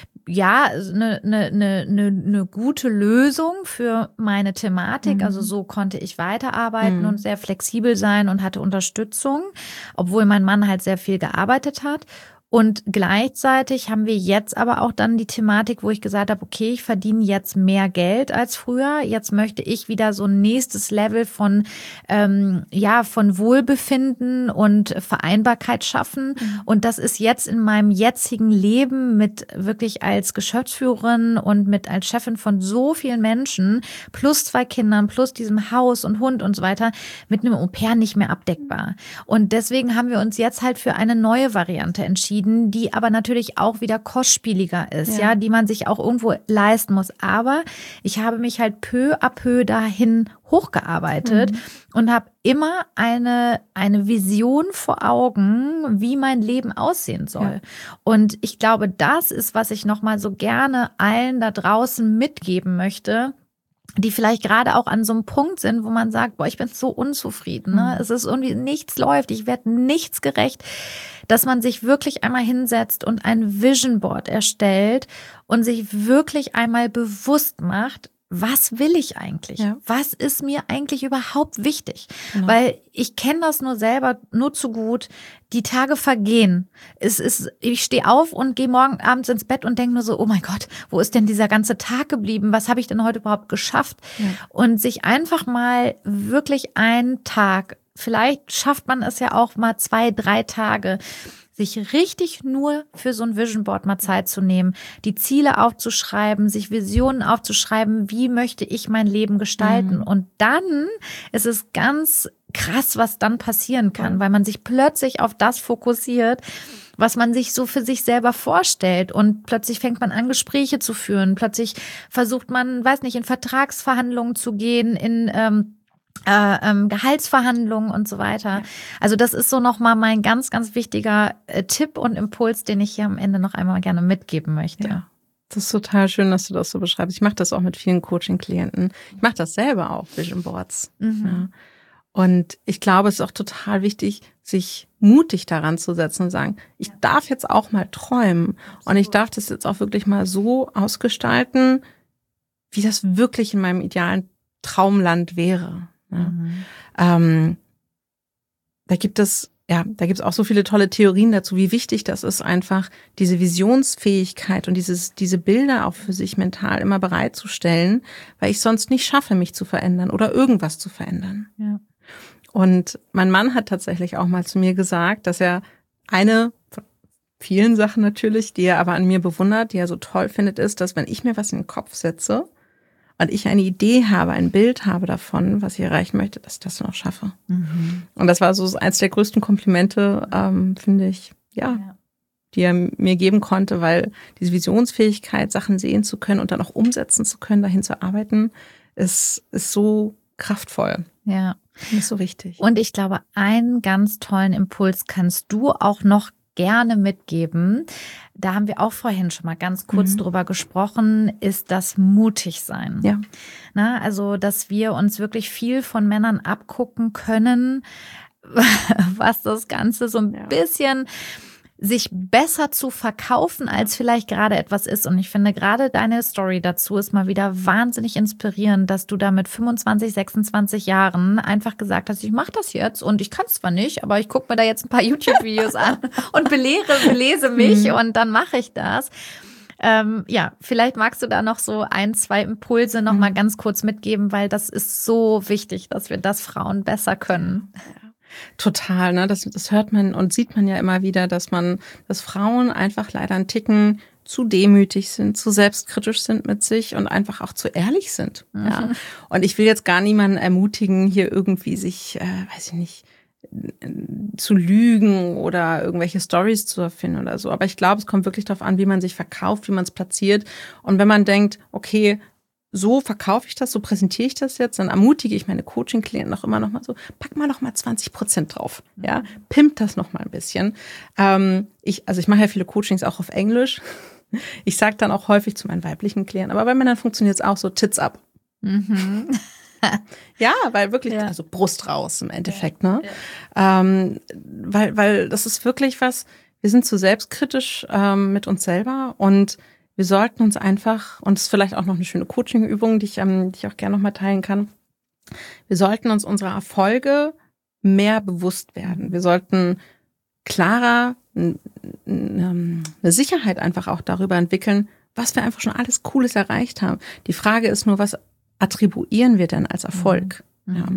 ja eine ne, ne, ne, ne gute Lösung für meine Thematik. Mhm. Also so konnte ich weiterarbeiten mhm. und sehr flexibel sein und hatte Unterstützung, obwohl mein Mann halt sehr viel gearbeitet hat. Und gleichzeitig haben wir jetzt aber auch dann die Thematik, wo ich gesagt habe, okay, ich verdiene jetzt mehr Geld als früher. Jetzt möchte ich wieder so ein nächstes Level von ähm, ja von Wohlbefinden und Vereinbarkeit schaffen. Mhm. Und das ist jetzt in meinem jetzigen Leben mit wirklich als Geschäftsführerin und mit als Chefin von so vielen Menschen plus zwei Kindern plus diesem Haus und Hund und so weiter mit einem Au-pair nicht mehr abdeckbar. Und deswegen haben wir uns jetzt halt für eine neue Variante entschieden, die aber natürlich auch wieder kostspieliger ist, ja. ja, die man sich auch irgendwo leisten muss. Aber ich habe mich halt peu à peu dahin hochgearbeitet mhm. und habe immer eine eine Vision vor Augen, wie mein Leben aussehen soll. Ja. Und ich glaube, das ist, was ich nochmal so gerne allen da draußen mitgeben möchte, die vielleicht gerade auch an so einem Punkt sind, wo man sagt, boah, ich bin so unzufrieden, ne? Mhm. Es ist irgendwie, nichts läuft, ich werde nichts gerecht, dass man sich wirklich einmal hinsetzt und ein Vision Board erstellt und sich wirklich einmal bewusst macht, was will ich eigentlich? Ja. Was ist mir eigentlich überhaupt wichtig? Genau. Weil ich kenne das nur selber nur zu gut. Die Tage vergehen. Es ist, ich stehe auf und gehe morgen abends ins Bett und denke nur so, oh mein Gott, wo ist denn dieser ganze Tag geblieben? Was habe ich denn heute überhaupt geschafft? Ja. Und sich einfach mal wirklich einen Tag, vielleicht schafft man es ja auch mal zwei, drei Tage, sich richtig nur für so ein Vision Board mal Zeit zu nehmen, die Ziele aufzuschreiben, sich Visionen aufzuschreiben, wie möchte ich mein Leben gestalten. Mhm. Und dann ist es ganz krass, was dann passieren kann, weil man sich plötzlich auf das fokussiert, was man sich so für sich selber vorstellt. Und plötzlich fängt man an, Gespräche zu führen. Plötzlich versucht man, weiß nicht, in Vertragsverhandlungen zu gehen, in ähm, Äh, ähm, Gehaltsverhandlungen und so weiter. Ja. Also das ist so nochmal mein ganz, ganz wichtiger äh, Tipp und Impuls, den ich hier am Ende noch einmal gerne mitgeben möchte. Ja. Das ist total schön, dass du das so beschreibst. Ich mache das auch mit vielen Coaching-Klienten. Ich mache das selber auch, Vision Boards. Mhm. Ja. Und ich glaube, es ist auch total wichtig, sich mutig daran zu setzen und sagen, ich ja. darf jetzt auch mal träumen. Absolut. Und ich darf das jetzt auch wirklich mal so ausgestalten, wie das wirklich in meinem idealen Traumland wäre. Ja. Mhm. Ähm, da gibt es ja, da gibt's auch so viele tolle Theorien dazu, wie wichtig das ist, einfach diese Visionsfähigkeit und dieses, diese Bilder auch für sich mental immer bereitzustellen, weil ich sonst nicht schaffe, mich zu verändern oder irgendwas zu verändern. Ja. Und mein Mann hat tatsächlich auch mal zu mir gesagt, dass er eine von vielen Sachen natürlich, die er aber an mir bewundert, die er so toll findet, ist, dass wenn ich mir was in den Kopf setze und ich eine Idee habe, ein Bild habe davon, was ich erreichen möchte, dass ich das noch schaffe. Mhm. Und das war so eins der größten Komplimente, ähm, finde ich, ja, ja, die er mir geben konnte, weil diese Visionsfähigkeit, Sachen sehen zu können und dann auch umsetzen zu können, dahin zu arbeiten, ist, ist so kraftvoll. Ja. Das ist so wichtig. Und ich glaube, einen ganz tollen Impuls kannst du auch noch gerne mitgeben. Da haben wir auch vorhin schon mal ganz kurz mhm. drüber gesprochen, ist das Mutigsein. Ja. Na, also, dass wir uns wirklich viel von Männern abgucken können, was das Ganze so ein ja. bisschen sich besser zu verkaufen, als vielleicht gerade etwas ist. Und ich finde, gerade deine Story dazu ist mal wieder wahnsinnig inspirierend, dass du da mit fünfundzwanzig, sechsundzwanzig Jahren einfach gesagt hast, ich mache das jetzt und ich kann es zwar nicht, aber ich gucke mir da jetzt ein paar YouTube-Videos an und belehre, belese mich mhm. und dann mache ich das. Ähm, ja, vielleicht magst du da noch so ein, zwei Impulse noch mhm. mal ganz kurz mitgeben, weil das ist so wichtig, dass wir das Frauen besser können. Total, ne? Das, das hört man und sieht man ja immer wieder, dass man, dass Frauen einfach leider einen Ticken zu demütig sind, zu selbstkritisch sind mit sich und einfach auch zu ehrlich sind. Mhm. Ja. Und ich will jetzt gar niemanden ermutigen, hier irgendwie sich, äh, weiß ich nicht, zu lügen oder irgendwelche Storys zu erfinden oder so. Aber ich glaube, es kommt wirklich darauf an, wie man sich verkauft, wie man es platziert. Und wenn man denkt, okay, so verkaufe ich das, so präsentiere ich das jetzt, dann ermutige ich meine Coaching-Klienten auch immer noch mal so, pack mal noch mal zwanzig Prozent drauf, ja, pimp das noch mal ein bisschen. Ähm, ich, also ich mache ja viele Coachings auch auf Englisch. Ich sage dann auch häufig zu meinen weiblichen Klienten, aber bei Männern funktioniert es auch so, Tits up. Mhm. Ja, weil wirklich, ja. also Brust raus im Endeffekt, ja. ne? Ja. Ähm, weil, weil das ist wirklich was, wir sind zu selbstkritisch ähm, mit uns selber und wir sollten uns einfach, und das ist vielleicht auch noch eine schöne Coaching-Übung, die ich, ähm, die ich auch gerne noch mal teilen kann, wir sollten uns unserer Erfolge mehr bewusst werden. Wir sollten klarer eine Sicherheit einfach auch darüber entwickeln, was wir einfach schon alles Cooles erreicht haben. Die Frage ist nur, was attribuieren wir denn als Erfolg? Mhm. Ja.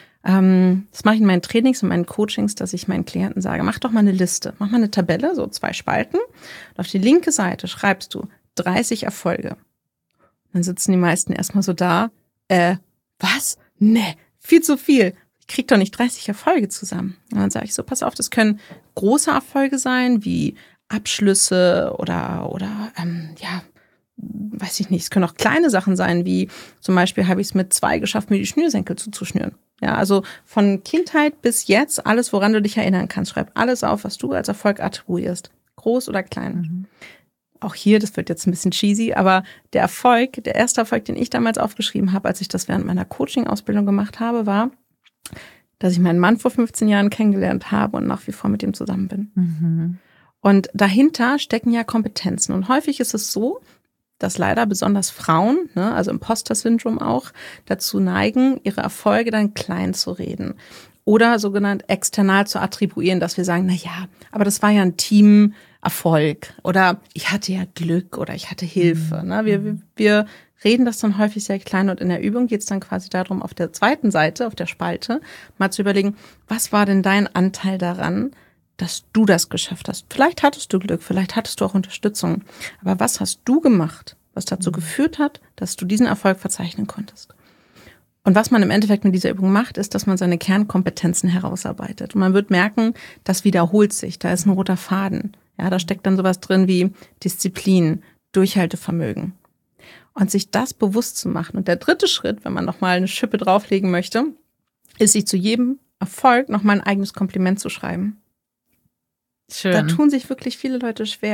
Ähm, das mache ich in meinen Trainings und meinen Coachings, dass ich meinen Klienten sage, mach doch mal eine Liste, mach mal eine Tabelle, so zwei Spalten. Und auf die linke Seite schreibst du dreißig Erfolge. Dann sitzen die meisten erstmal so da, äh, was? Nee, viel zu viel. Ich krieg doch nicht dreißig Erfolge zusammen. Und dann sage ich so, pass auf, das können große Erfolge sein, wie Abschlüsse oder, oder ähm, ja, weiß ich nicht, es können auch kleine Sachen sein, wie zum Beispiel habe ich es mit zwei geschafft, mir die Schnürsenkel zuzuschnüren. Ja, also von Kindheit bis jetzt, alles, woran du dich erinnern kannst, schreib alles auf, was du als Erfolg attribuierst, groß oder klein. Mhm. Auch hier, das wird jetzt ein bisschen cheesy, aber der Erfolg, der erste Erfolg, den ich damals aufgeschrieben habe, als ich das während meiner Coaching-Ausbildung gemacht habe, war, dass ich meinen Mann vor fünfzehn Jahren kennengelernt habe und nach wie vor mit ihm zusammen bin. Mhm. Und dahinter stecken ja Kompetenzen. Und häufig ist es so, dass leider besonders Frauen, ne, also Imposter-Syndrom auch, dazu neigen, ihre Erfolge dann klein zu reden. Oder sogenannt external zu attribuieren, dass wir sagen, na ja, aber das war ja ein Teamerfolg oder ich hatte ja Glück oder ich hatte Hilfe. Ne? Wir, wir reden das dann häufig sehr klein und in der Übung geht es dann quasi darum, auf der zweiten Seite, auf der Spalte, mal zu überlegen, was war denn dein Anteil daran, dass du das geschafft hast? Vielleicht hattest du Glück, vielleicht hattest du auch Unterstützung, aber was hast du gemacht, was dazu mhm. geführt hat, dass du diesen Erfolg verzeichnen konntest? Und was man im Endeffekt mit dieser Übung macht, ist, dass man seine Kernkompetenzen herausarbeitet. Und man wird merken, das wiederholt sich. Da ist ein roter Faden. Ja, da steckt dann sowas drin wie Disziplin, Durchhaltevermögen. Und sich das bewusst zu machen. Und der dritte Schritt, wenn man nochmal eine Schippe drauflegen möchte, ist, sich zu jedem Erfolg nochmal ein eigenes Kompliment zu schreiben. Schön. Da tun sich wirklich viele Leute schwer.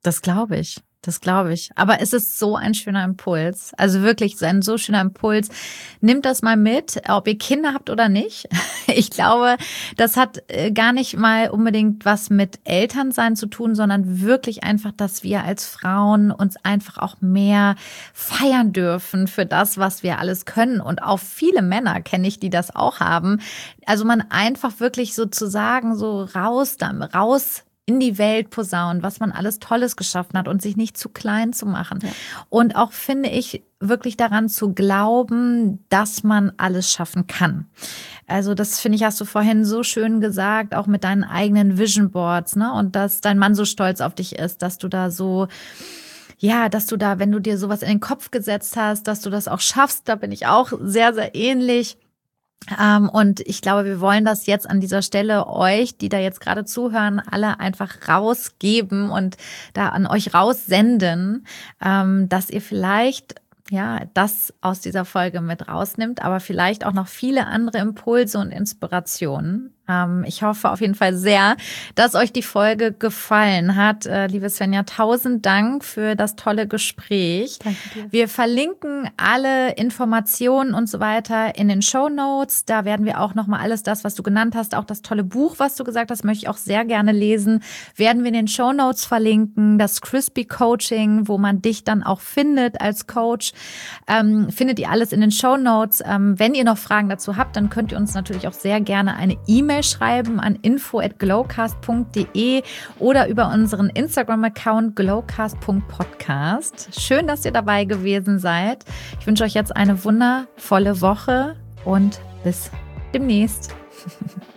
Das glaube ich. Das glaube ich. Aber es ist so ein schöner Impuls. Also wirklich so ein so schöner Impuls. Nimmt das mal mit, ob ihr Kinder habt oder nicht. Ich glaube, das hat gar nicht mal unbedingt was mit Elternsein zu tun, sondern wirklich einfach, dass wir als Frauen uns einfach auch mehr feiern dürfen für das, was wir alles können. Und auch viele Männer kenne ich, die das auch haben. Also man einfach wirklich sozusagen so raus, raus in die Welt posaunen, was man alles Tolles geschaffen hat und sich nicht zu klein zu machen. Ja. Und auch, finde ich, wirklich daran zu glauben, dass man alles schaffen kann. Also das, finde ich, hast du vorhin so schön gesagt, auch mit deinen eigenen Vision Boards, ne? Und dass dein Mann so stolz auf dich ist, dass du da so, ja, dass du da, wenn du dir sowas in den Kopf gesetzt hast, dass du das auch schaffst, da bin ich auch sehr, sehr ähnlich. Ähm, und ich glaube, wir wollen das jetzt an dieser Stelle euch, die da jetzt gerade zuhören, alle einfach rausgeben und da an euch raussenden, ähm, dass ihr vielleicht ja das aus dieser Folge mit rausnimmt, aber vielleicht auch noch viele andere Impulse und Inspirationen. Ähm, ich hoffe auf jeden Fall sehr, dass euch die Folge gefallen hat. Äh, liebe Svenja, tausend Dank für das tolle Gespräch. Danke dir. Wir verlinken alle Informationen und so weiter in den Shownotes. Da werden wir auch nochmal alles das, was du genannt hast, auch das tolle Buch, was du gesagt hast, möchte ich auch sehr gerne lesen, werden wir in den Shownotes verlinken. Das Crispy Coaching, wo man dich dann auch findet als Coach, ähm, findet ihr alles in den Shownotes. Ähm, wenn ihr noch Fragen dazu habt, dann könnt ihr uns natürlich auch sehr gerne eine E-Mail schreiben an info at glowcast punkt de oder über unseren Instagram-Account glowcast punkt podcast. Schön, dass ihr dabei gewesen seid. Ich wünsche euch jetzt eine wundervolle Woche und bis demnächst.